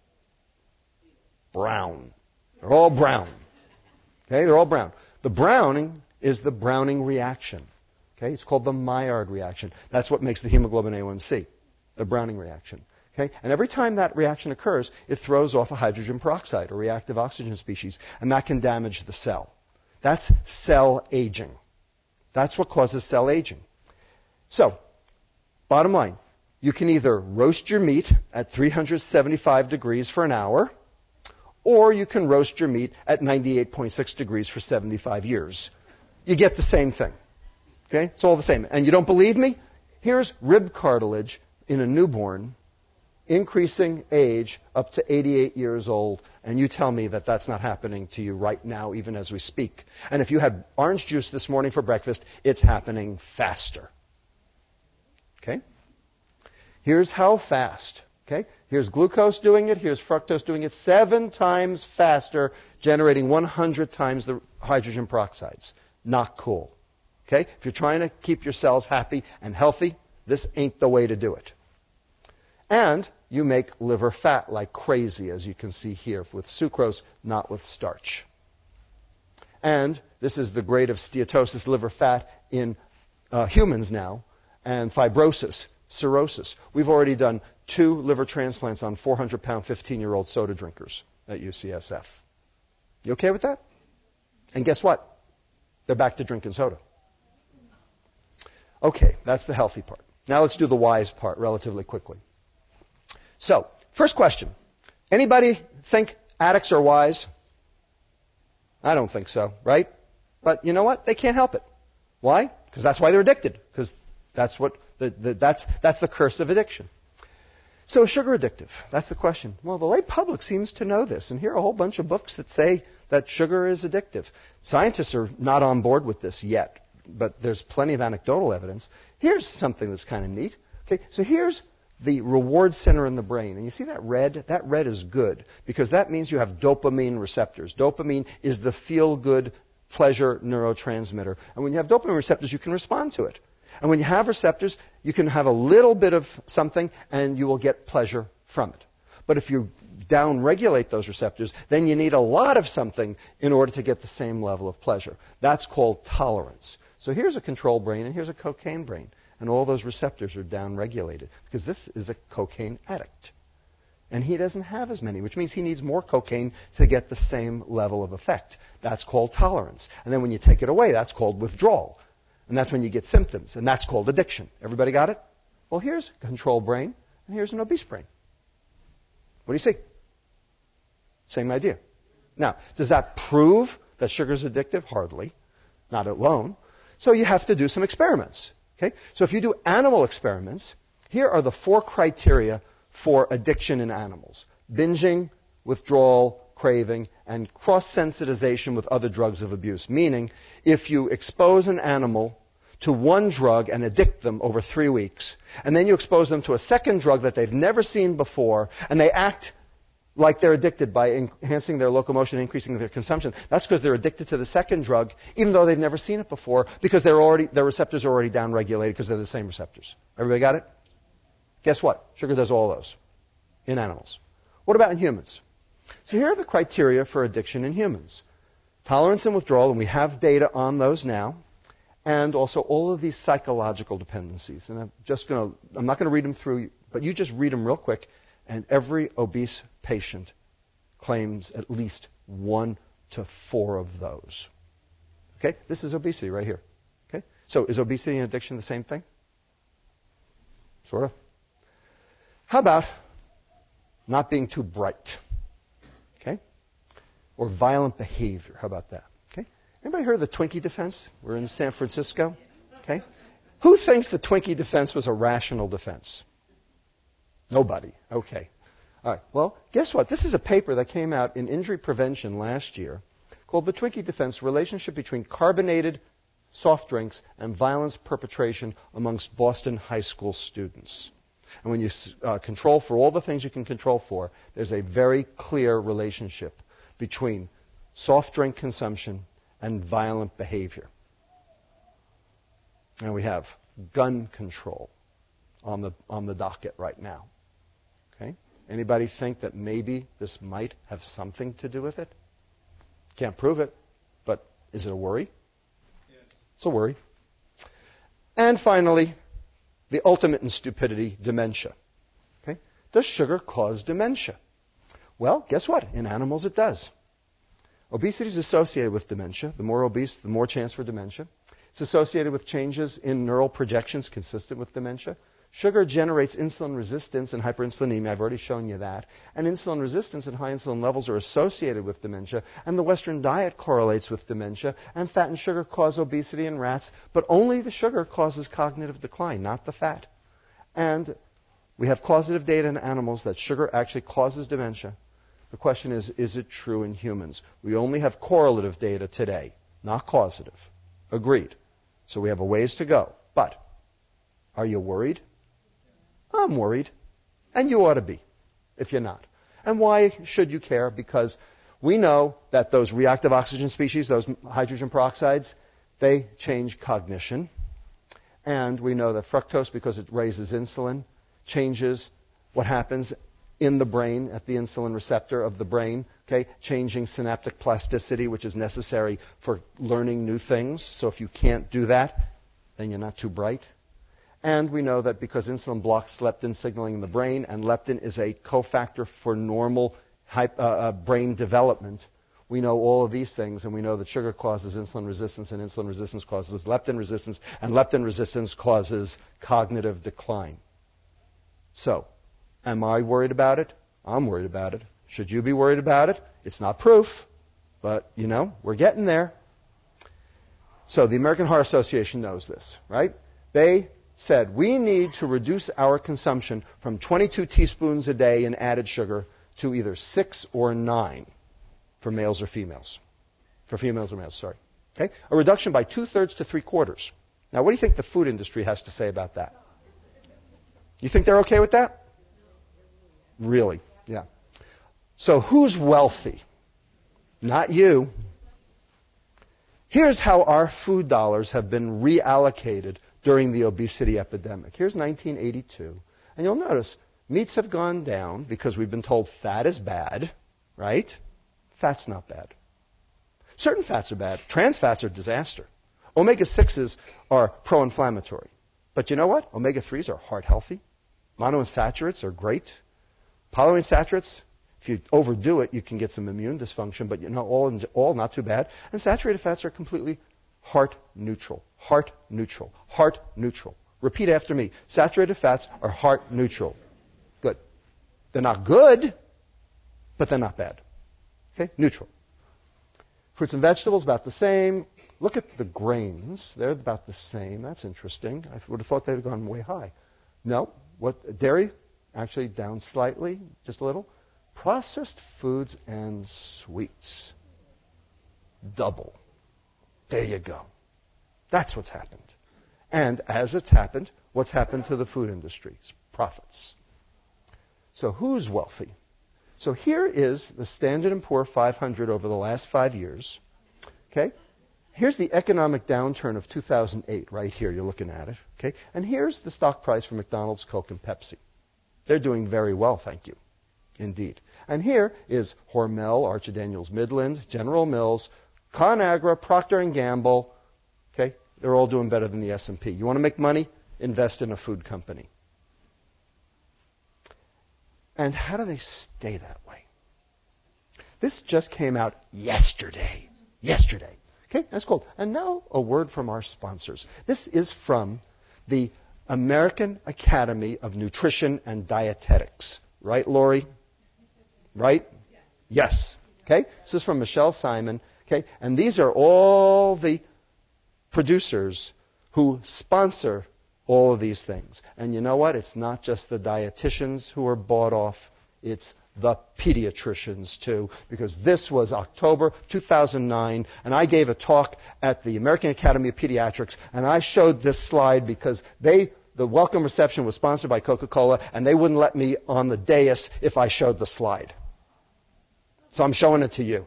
brown. They're all brown. Okay, they're all brown. The browning is the Browning reaction. Okay, it's called the Maillard reaction. That's what makes the hemoglobin A one C, the Browning reaction. Okay, and every time that reaction occurs, it throws off a hydrogen peroxide, a reactive oxygen species, and that can damage the cell. That's cell aging. That's what causes cell aging. So, Bottom line, you can either roast your meat at three hundred seventy-five degrees for an hour, or you can roast your meat at ninety-eight point six degrees for seventy-five years. You get the same thing. Okay? It's all the same. And you don't believe me? Here's rib cartilage in a newborn, increasing age up to eighty-eight years old, and you tell me that that's not happening to you right now, even as we speak. And if you had orange juice this morning for breakfast, it's happening faster. Okay? Here's how fast. Okay? Here's glucose doing it. Here's fructose doing it. Seven times faster, generating one hundred times the hydrogen peroxides. Not cool. Okay? If you're trying to keep your cells happy and healthy, this ain't the way to do it. And you make liver fat like crazy, as you can see here, with sucrose, not with starch. And this is the grade of steatosis, liver fat, in uh, humans now, and fibrosis, cirrhosis. We've already done two liver transplants on four hundred pound fifteen-year-old soda drinkers at U C S F. You okay with that? And guess what? They're back to drinking soda. Okay, that's the healthy part. Now let's do the wise part relatively quickly. So, first question. Anybody think addicts are wise? I don't think so, right? But you know what? They can't help it. Why? Because that's why they're addicted. Because that's what the, the, that's that's the curse of addiction. So, is sugar addictive? That's the question. Well, the lay public seems to know this, and here are a whole bunch of books that say that sugar is addictive. Scientists are not on board with this yet, but there's plenty of anecdotal evidence. Here's something that's kind of neat. Okay, so here's the reward center in the brain. And you see that red? That red is good because that means you have dopamine receptors. Dopamine is the feel-good pleasure neurotransmitter. And when you have dopamine receptors, you can respond to it. And when you have receptors, you can have a little bit of something and you will get pleasure from it. But if you down-regulate those receptors, then you need a lot of something in order to get the same level of pleasure. That's called tolerance. So here's a control brain and here's a cocaine brain. And all those receptors are down-regulated because this is a cocaine addict. And he doesn't have as many, which means he needs more cocaine to get the same level of effect. That's called tolerance. And then when you take it away, that's called withdrawal. And that's when you get symptoms, and that's called addiction. Everybody got it? Well, here's a control brain, and here's an obese brain. What do you see? Same idea. Now, does that prove that sugar is addictive? Hardly. Not alone. So you have to do some experiments. Okay? So if you do animal experiments, here are the four criteria for addiction in animals. Binging, withdrawal, craving, and cross-sensitization with other drugs of abuse. Meaning, if you expose an animal to one drug and addict them over three weeks, and then you expose them to a second drug that they've never seen before, and they act like they're addicted by enhancing their locomotion, increasing their consumption, that's because they're addicted to the second drug, even though they've never seen it before, because they're already, their receptors are already down-regulated because they're the same receptors. Everybody got it? Guess what? Sugar does all those in animals. What about in humans? So here are the criteria for addiction in humans. Tolerance and withdrawal, and we have data on those now, and also all of these psychological dependencies. And I'm just going to, I'm not going to read them through, but you just read them real quick, and every obese patient claims at least one to four of those. Okay? This is obesity right here. Okay? So is obesity and addiction the same thing? Sort of. How about not being too bright? Okay? Or violent behavior. How about that? Okay? Anybody heard of the Twinkie defense? We're in San Francisco. Okay? Who thinks the Twinkie defense was a rational defense? Nobody. Okay. All right. Well, guess what? This is a paper that came out in Injury Prevention last year called The Twinkie Defense, Relationship Between Carbonated Soft Drinks and Violence Perpetration Amongst Boston High School Students. And when you uh, control for all the things you can control for, there's a very clear relationship between soft drink consumption and violent behavior. And we have gun control on the on the docket right now. Okay? Anybody think that maybe this might have something to do with it? Can't prove it, but is it a worry? Yeah. It's a worry. And finally, the ultimate in stupidity, dementia. Okay? Does sugar cause dementia? Well, guess what? In animals it does. Obesity is associated with dementia. The more obese, the more chance for dementia. It's associated with changes in neural projections consistent with dementia. Sugar generates insulin resistance and hyperinsulinemia. I've already shown you that. And insulin resistance and high insulin levels are associated with dementia. And the Western diet correlates with dementia. And fat and sugar cause obesity in rats. But only the sugar causes cognitive decline, not the fat. And we have causative data in animals that sugar actually causes dementia. The question is, is it true in humans? We only have correlative data today, not causative. Agreed. So we have a ways to go. But are you worried? I'm worried. And you ought to be, if you're not. And why should you care? Because we know that those reactive oxygen species, those hydrogen peroxides, they change cognition. And we know that fructose, because it raises insulin, changes what happens in the brain at the insulin receptor of the brain, okay, changing synaptic plasticity, which is necessary for learning new things. So if you can't do that, then you're not too bright. And we know that because insulin blocks leptin signaling in the brain, and leptin is a cofactor for normal hype, uh, uh, brain development, we know all of these things, and we know that sugar causes insulin resistance, and insulin resistance causes leptin resistance, and leptin resistance causes cognitive decline. So, am I worried about it? I'm worried about it. Should you be worried about it? It's not proof, but, you know, we're getting there. So the American Heart Association knows this, right? They said, we need to reduce our consumption from twenty-two teaspoons a day in added sugar to either six or nine for males or females. For females or males, sorry. Okay? A reduction by two-thirds to three-quarters. Now, what do you think the food industry has to say about that? You think they're okay with that? Really? Yeah. So who's wealthy? Not you. Here's how our food dollars have been reallocated during the obesity epidemic. Here's nineteen eighty-two. And you'll notice meats have gone down because we've been told fat is bad, right? Fat's not bad. Certain fats are bad. Trans fats are disaster. omega sixes are pro-inflammatory. But you know what? omega threes are heart healthy. Monounsaturates are great. Polyunsaturates, if you overdo it, you can get some immune dysfunction, but you know, all, all not too bad. And saturated fats are completely heart neutral. Heart neutral. Heart neutral. Repeat after me. Saturated fats are heart neutral. Good. They're not good, but they're not bad. Okay? Neutral. Fruits and vegetables, about the same. Look at the grains. They're about the same. That's interesting. I would have thought they'd have gone way high. No. What? Dairy? Actually down slightly, just a little. Processed foods and sweets. Double. There you go. That's what's happened. And as it's happened, what's happened to the food industry's profits. So who's wealthy? So here is the Standard and Poor five hundred over the last five years. Okay? Here's the economic downturn of two thousand eight, right here. You're looking at it. Okay? And here's the stock price for McDonald's, Coke, and Pepsi. They're doing very well, thank you. Indeed. And here is Hormel, Archer Daniels Midland, General Mills, ConAgra, Procter and Gamble. Okay? They're all doing better than the S and P. You want to make money? Invest in a food company. And how do they stay that way? This just came out yesterday. Yesterday. Okay? That's cool. And now a word from our sponsors. This is from the American Academy of Nutrition and Dietetics. Right, Lori? Right? Yes. Okay? This is from Michelle Simon. Okay? And these are all the producers who sponsor all of these things. And you know what? It's not just the dietitians who are bought off. It's the pediatricians, too, because this was October two thousand nine, and I gave a talk at the American Academy of Pediatrics, and I showed this slide because they, the welcome reception was sponsored by Coca-Cola, and they wouldn't let me on the dais if I showed the slide. So I'm showing it to you.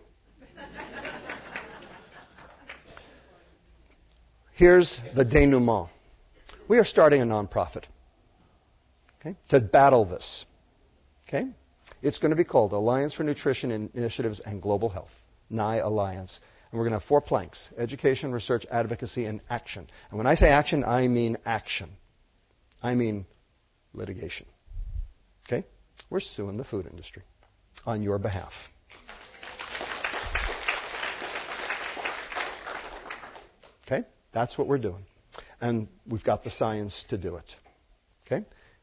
Here's the denouement. We are starting a nonprofit, okay, to battle this. Okay? It's going to be called Alliance for Nutrition Initiatives and Global Health, N I Alliance. And we're going to have four planks: education, research, advocacy, and action. And when I say action, I mean action. I mean litigation. Okay? We're suing the food industry on your behalf. Okay? That's what we're doing. And we've got the science to do it. Okay?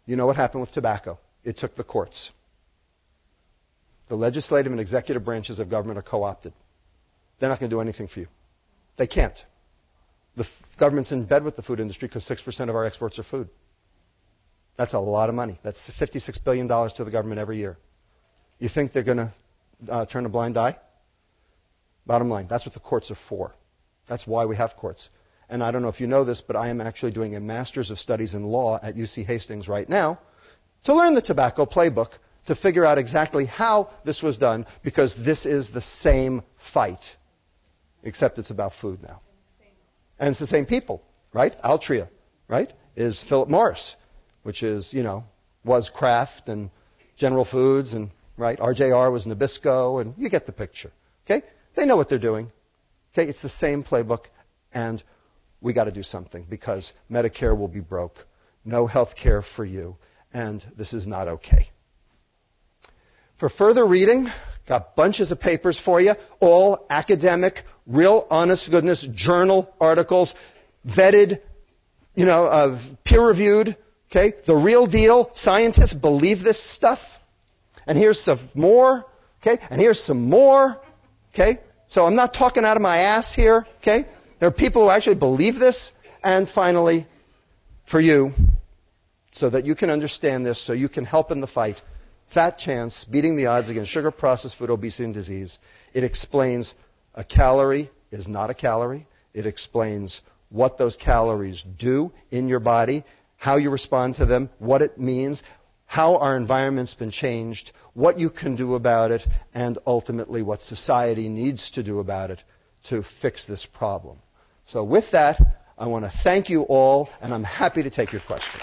You know what happened with tobacco? It took the courts. The legislative and executive branches of government are co-opted. They're not going to do anything for you. They can't. The f- government's in bed with the food industry because six percent of our exports are food. That's a lot of money. That's fifty-six billion dollars to the government every year. You think they're going to uh, turn a blind eye? Bottom line, that's what the courts are for. That's why we have courts. And I don't know if you know this, but I am actually doing a Master's of Studies in Law at U C Hastings right now to learn the tobacco playbook, to figure out exactly how this was done, because this is the same fight, except it's about food now. And it's the same people, right? Altria, right, is Philip Morris, which is, you know, was Kraft and General Foods, and, right, R J R was Nabisco, and you get the picture, okay? They know what they're doing, okay? It's the same playbook, and we got to do something because Medicare will be broke, no health care for you, and this is not okay. For further reading, got bunches of papers for you, all academic, real honest-to-goodness journal articles, vetted, you know, uh, peer-reviewed, okay? The real deal. Scientists believe this stuff. And here's some more, okay? And here's some more, okay? So I'm not talking out of my ass here, okay? There are people who actually believe this. And finally, for you, so that you can understand this, so you can help in the fight, Fat Chance, Beating the Odds Against Sugar, Processed Food, Obesity, and Disease. It explains a calorie is not a calorie. It explains what those calories do in your body, how you respond to them, what it means, how our environment's been changed, what you can do about it, and ultimately what society needs to do about it to fix this problem. So with that, I want to thank you all, and I'm happy to take your questions.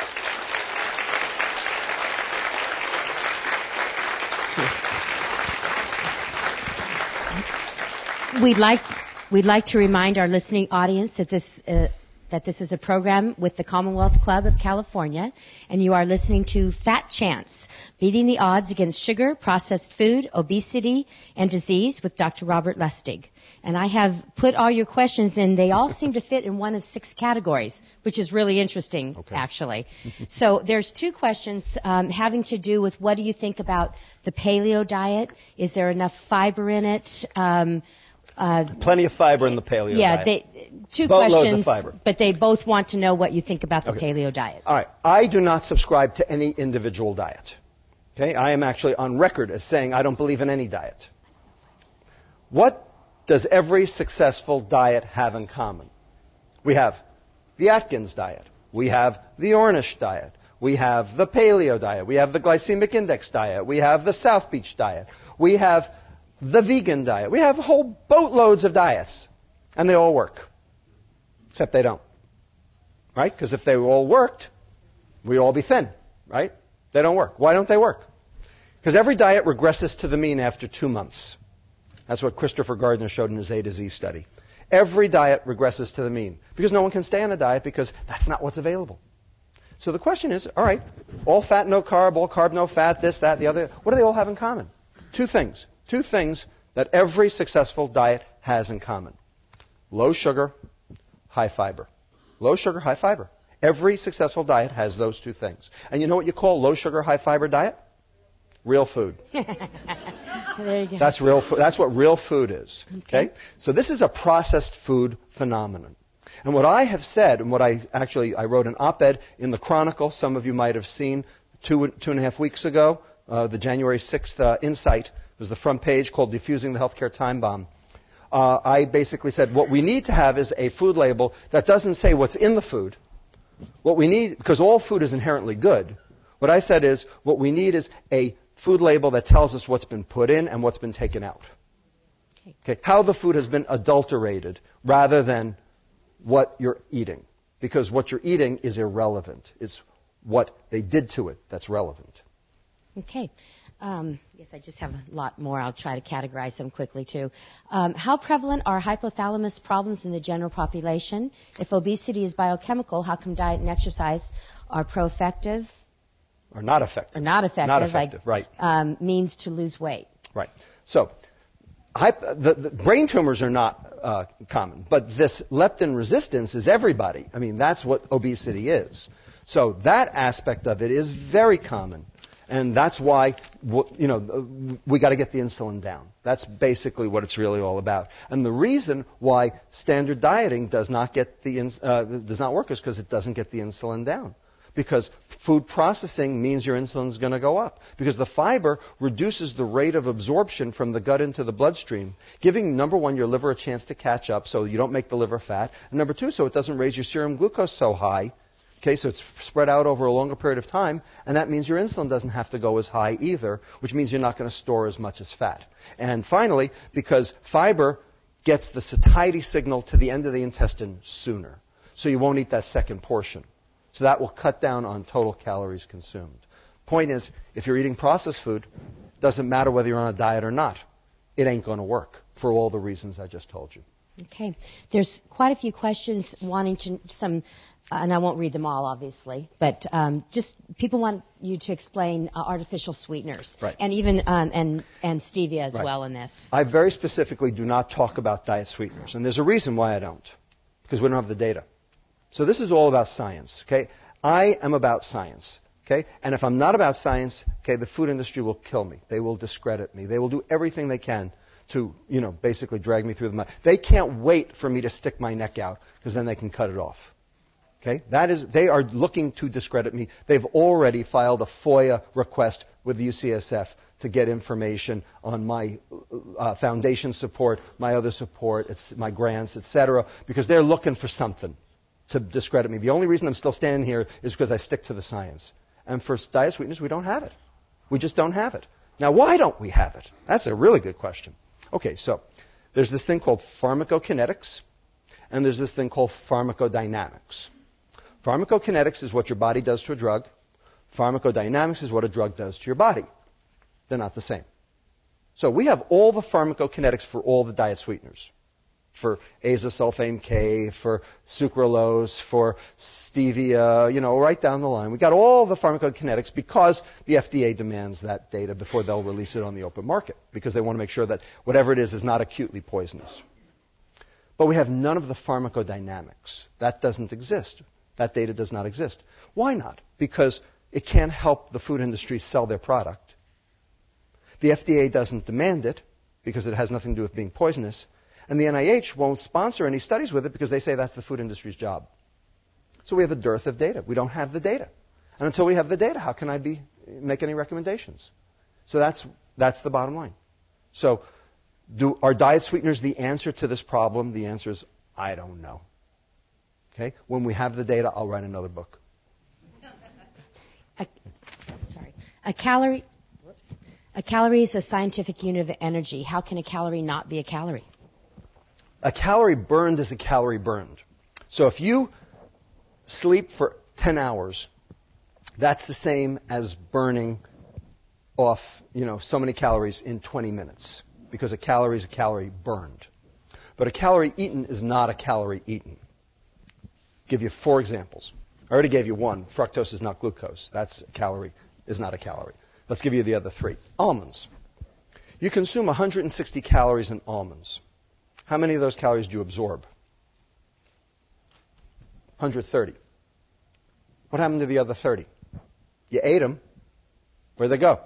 We'd like we'd like to remind our listening audience that this uh, that this is a program with the Commonwealth Club of California, and you are listening to Fat Chance, Beating the Odds Against Sugar, Processed Food, Obesity, and Disease with Doctor Robert Lustig. And I have put all your questions in. They all seem to fit in one of six categories, which is really interesting, okay. actually. So there's two questions um, having to do with what do you think about the paleo diet? Is there enough fiber in it? Um, Uh, Plenty of fiber in the paleo yeah, diet. Yeah, two Boatloads questions, of fiber. But they both want to know what you think about the okay. paleo diet. All right. I do not subscribe to any individual diet. Okay? I am actually on record as saying I don't believe in any diet. What does every successful diet have in common? We have the Atkins diet. We have the Ornish diet. We have the paleo diet. We have the glycemic index diet. We have the South Beach diet. We have the vegan diet. We have whole boatloads of diets, and they all work, except they don't, right? Because if they all worked, we'd all be thin, right? They don't work. Why don't they work? Because every diet regresses to the mean after two months. That's what Christopher Gardner showed in his A to Z study. Every diet regresses to the mean because no one can stay on a diet because that's not what's available. So the question is, all right, all fat, no carb, all carb, no fat, this, that, the other. What do they all have in common? Two things. Two things that every successful diet has in common. Low sugar, high fiber. Low sugar, high fiber. Every successful diet has those two things. And you know what you call low sugar, high fiber diet? Real food. There you go. That's real food. That's what real food is. Okay. Okay? So this is a processed food phenomenon. And what I have said, and what I actually, I wrote an op-ed in the Chronicle, some of you might have seen two, two and a half weeks ago, uh, the January sixth uh, Insight, was the front page called Defusing the Healthcare Time Bomb. Uh, I basically said what we need to have is a food label that doesn't say what's in the food. What we need, because all food is inherently good, what I said is what we need is a food label that tells us what's been put in and what's been taken out. Okay. Okay. How the food has been adulterated rather than what you're eating. Because what you're eating is irrelevant. It's what they did to it that's relevant. Okay. Um, yes, I just have a lot more. I'll try to categorize them quickly, too. Um, how prevalent are hypothalamus problems in the general population? If obesity is biochemical, how come diet and exercise are pro-effective? Or not effective. Or not effective. Not effective, like, right. Um, means to lose weight. Right. So, hypo, the, the brain tumors are not uh, common, but this leptin resistance is everybody. I mean, that's what obesity is. So that aspect of it is very common. And that's why, you know, we got to get the insulin down. That's basically what it's really all about. And the reason why standard dieting does not get the uh, does not work is because it doesn't get the insulin down. Because food processing means your insulin is going to go up. Because the fiber reduces the rate of absorption from the gut into the bloodstream, giving, number one, your liver a chance to catch up so you don't make the liver fat. And number two, so it doesn't raise your serum glucose so high. Okay, so it's spread out over a longer period of time, and that means your insulin doesn't have to go as high either, which means you're not going to store as much as fat. And finally, because fiber gets the satiety signal to the end of the intestine sooner, so you won't eat that second portion. So that will cut down on total calories consumed. Point is, if you're eating processed food, it doesn't matter whether you're on a diet or not. It ain't going to work for all the reasons I just told you. Okay. There's quite a few questions wanting to some, uh, and I won't read them all, obviously, but um, just people want you to explain uh, artificial sweeteners, right. and even um, and and stevia as right. well in this. I very specifically do not talk about diet sweeteners, and there's a reason why I don't, because we don't have the data. So this is all about science. Okay, I am about science. Okay, and if I'm not about science, okay, the food industry will kill me. They will discredit me. They will do everything they can to, you know, basically drag me through the mud. They can't wait for me to stick my neck out, because then they can cut it off. Okay? That is, they are looking to discredit me. They've already filed a FOIA request with the U C S F to get information on my uh, foundation support, my other support, it's my grants, et cetera, because they're looking for something to discredit me. The only reason I'm still standing here is because I stick to the science. And for diet sweeteners, we don't have it. We just don't have it. Now, why don't we have it? That's a really good question. Okay, so there's this thing called pharmacokinetics, and there's this thing called pharmacodynamics. Pharmacokinetics is what your body does to a drug. Pharmacodynamics is what a drug does to your body. They're not the same. So we have all the pharmacokinetics for all the diet sweeteners. For azasulfame K, for sucralose, for stevia, you know, right down the line. We got all the pharmacokinetics because the F D A demands that data before they'll release it on the open market, because they want to make sure that whatever it is is not acutely poisonous. But we have none of the pharmacodynamics. That doesn't exist. That data does not exist. Why not? Because it can't help the food industry sell their product. The F D A doesn't demand it because it has nothing to do with being poisonous. And the N I H won't sponsor any studies with it because they say that's the food industry's job. So we have a dearth of data. We don't have the data. And until we have the data, how can I be make any recommendations? So that's that's the bottom line. So do, are diet sweeteners the answer to this problem? The answer is, I don't know. Okay? When we have the data, I'll write another book. A, sorry. A calorie, whoops. A calorie is a scientific unit of energy. How can a calorie not be a calorie? A calorie burned is a calorie burned. So if you sleep for ten hours, that's the same as burning off, you know, so many calories in twenty minutes, because a calorie is a calorie burned. But a calorie eaten is not a calorie eaten. I'll give you four examples. I already gave you one. Fructose is not glucose. That's a calorie, is not a calorie. Let's give you the other three. Almonds. You consume one hundred sixty calories in almonds. How many of those calories do you absorb? one hundred thirty. What happened to the other thirty? You ate them. Where'd they go?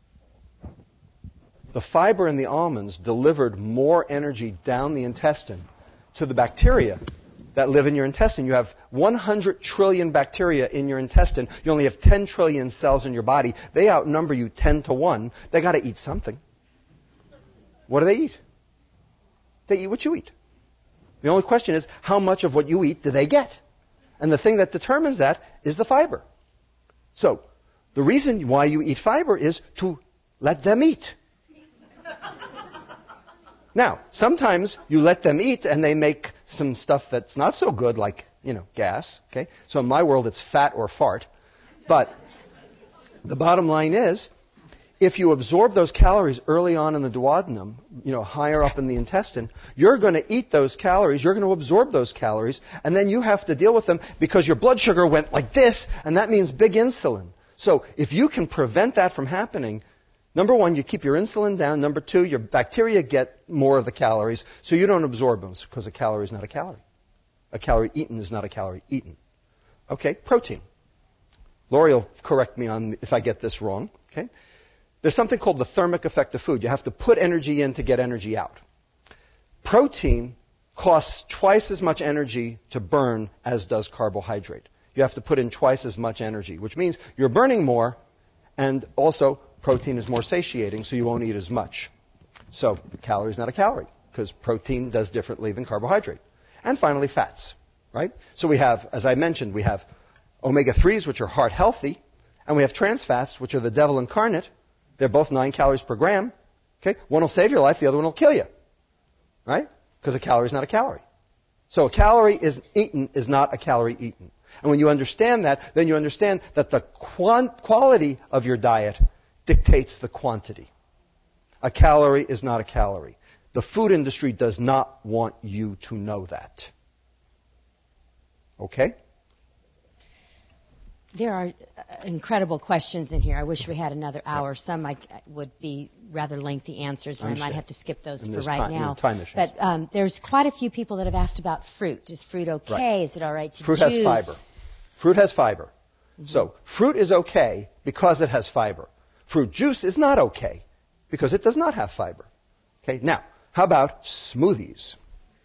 The fiber in the almonds delivered more energy down the intestine to the bacteria that live in your intestine. You have one hundred trillion bacteria in your intestine. You only have ten trillion cells in your body. They outnumber you ten to one. They got to eat something. What do they eat? They eat what you eat. The only question is, how much of what you eat do they get? And the thing that determines that is the fiber. So, the reason why you eat fiber is to let them eat. Now, sometimes you let them eat and they make some stuff that's not so good, like, you know, gas. Okay? So in my world, it's fat or fart. But the bottom line is, if you absorb those calories early on in the duodenum, you know, higher up in the intestine, you're going to eat those calories, you're going to absorb those calories, and then you have to deal with them because your blood sugar went like this, and that means big insulin. So if you can prevent that from happening, number one, you keep your insulin down. Number two, your bacteria get more of the calories, so you don't absorb them, because a calorie is not a calorie. A calorie eaten is not a calorie eaten. Okay, protein. Lori will correct me on if I get this wrong. Okay? There's something called the thermic effect of food. You have to put energy in to get energy out. Protein costs twice as much energy to burn as does carbohydrate. You have to put in twice as much energy, which means you're burning more, and also protein is more satiating, so you won't eat as much. So a calorie is not a calorie, because protein does differently than carbohydrate. And finally, fats, right? So we have, as I mentioned, we have omega threes, which are heart healthy, and we have trans fats, which are the devil incarnate. They're both nine calories per gram. Okay? One will save your life, the other one will kill you. Right? Because a calorie is not a calorie. So a calorie is eaten is not a calorie eaten. And when you understand that, then you understand that the quant- quality of your diet dictates the quantity. A calorie is not a calorie. The food industry does not want you to know that. Okay? There are incredible questions in here. I wish we had another hour. Some I would be rather lengthy answers, and I, I might have to skip those and for right time, now. Time issues. But um, there's quite a few people that have asked about fruit. Is fruit okay? Right. Is it all right to fruit juice? Fruit has fiber. Fruit has fiber. Mm-hmm. So fruit is okay because it has fiber. Fruit juice is not okay because it does not have fiber. Okay. Now, how about smoothies?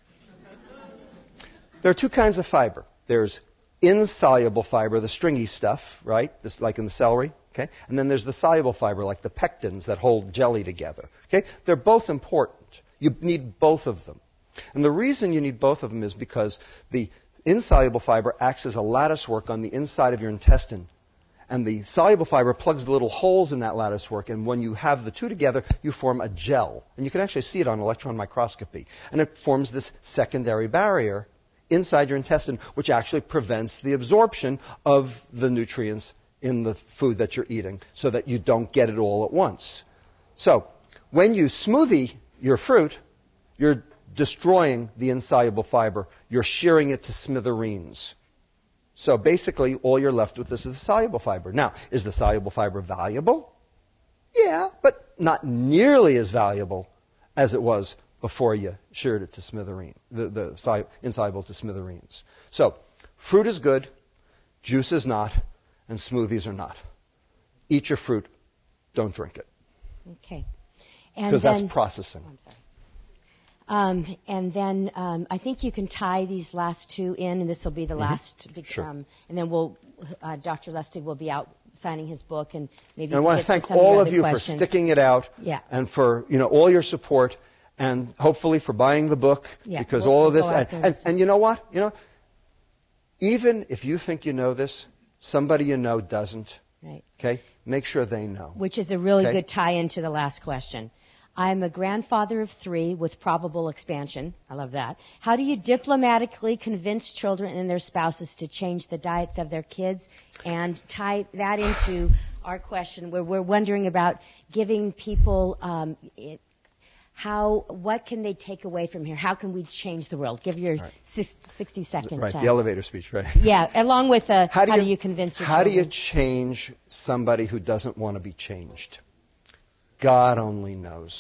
There are two kinds of fiber. There's insoluble fiber, the stringy stuff, right? This, like in the celery, okay? And then there's the soluble fiber, like the pectins that hold jelly together, okay? They're both important. You need both of them. And the reason you need both of them is because the insoluble fiber acts as a lattice work on the inside of your intestine. And the soluble fiber plugs the little holes in that lattice work, and when you have the two together, you form a gel. And you can actually see it on electron microscopy. And it forms this secondary barrier inside your intestine, which actually prevents the absorption of the nutrients in the food that you're eating so that you don't get it all at once. So when you smoothie your fruit, you're destroying the insoluble fiber. You're shearing it to smithereens. So basically, all you're left with is the soluble fiber. Now, is the soluble fiber valuable? Yeah, but not nearly as valuable as it was before you sheared it to smithereens, the, the insoluble to smithereens. So, fruit is good, juice is not, and smoothies are not. Eat your fruit, don't drink it. Okay. Because that's processing. Oh, I'm sorry. Um, and then um, I think you can tie these last two in, and this will be the mm-hmm. last. Big, sure. Um, and then we'll, uh, Doctor Lustig will be out signing his book, and maybe. And I want to thank all of you questions. for sticking it out, yeah. and for you know all your support. And hopefully for buying the book, yeah, because we'll, all of we'll this, and, and, and you know what? You know, even if you think you know this, somebody you know doesn't. Right. Okay? Make sure they know. Which is a really okay? good tie-in to the last question. I'm a grandfather of three with probable expansion. I love that. How do you diplomatically convince children and their spouses to change the diets of their kids, and tie that into our question where we're wondering about giving people um, it, How, what can they take away from here? How can we change the world? Give your right. sixty second Right, time. the elevator speech, right? Yeah, along with uh, how, do, how you, do you convince your How children? do you change somebody who doesn't want to be changed? God only knows.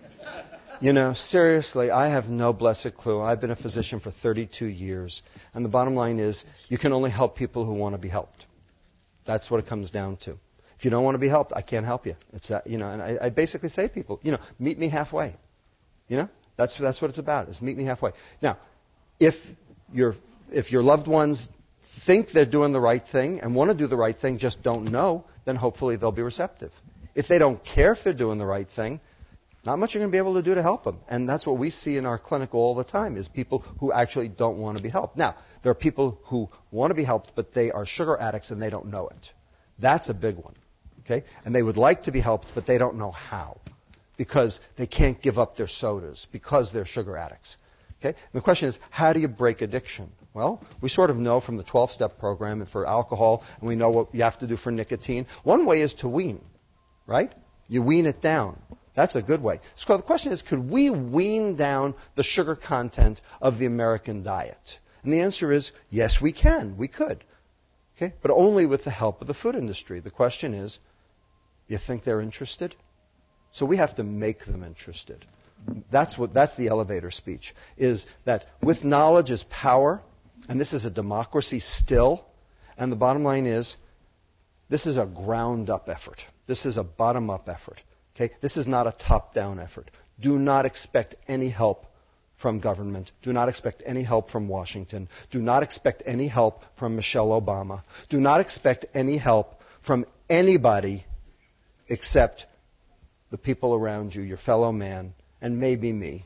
You know, seriously, I have no blessed clue. I've been a physician for thirty-two years. And the bottom line is, you can only help people who want to be helped. That's what it comes down to. If you don't want to be helped, I can't help you. It's that, you know, and I, I basically say to people, you know, meet me halfway. You know, that's that's what it's about. Is meet me halfway. Now, if your if your loved ones think they're doing the right thing and want to do the right thing, just don't know, then hopefully they'll be receptive. If they don't care if they're doing the right thing, not much you're going to be able to do to help them. And that's what we see in our clinic all the time, is people who actually don't want to be helped. Now, there are people who want to be helped, but they are sugar addicts and they don't know it. That's a big one. Okay? And they would like to be helped, but they don't know how, because they can't give up their sodas, because they're sugar addicts. Okay? And the question is, how do you break addiction? Well, we sort of know from the twelve-step program and for alcohol, and we know what you have to do for nicotine. One way is to wean, right? You wean it down. That's a good way. So the question is, could we wean down the sugar content of the American diet? And the answer is, yes, we can. We could. Okay? But only with the help of the food industry. The question is, you think they're interested? So we have to make them interested. That's what that's the elevator speech, is that with knowledge is power, and this is a democracy still, and the bottom line is, This is a ground-up effort. This is a bottom-up effort. Okay? This is not a top-down effort. Do not expect any help from government. Do not expect any help from Washington. Do not expect any help from Michelle Obama. Do not expect any help from anybody except the people around you, your fellow man, and maybe me.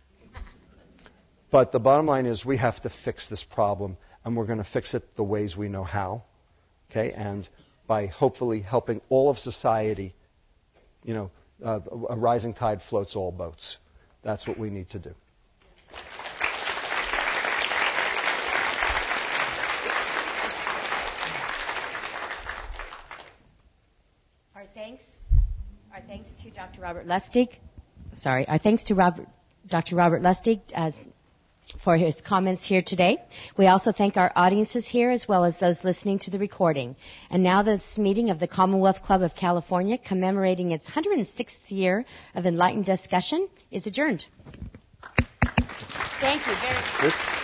But the bottom line is we have to fix this problem, and we're going to fix it the ways we know how. Okay? And by hopefully helping all of society, you know, uh, a rising tide floats all boats. That's what we need to do. Our thanks, our thanks to Doctor Robert Lustig. Sorry, our thanks to Robert, Doctor Robert Lustig as for his comments here today. We also thank our audiences here as well as those listening to the recording. And now this meeting of the Commonwealth Club of California, commemorating its one hundred sixth year of enlightened discussion, is adjourned. Thank you very much.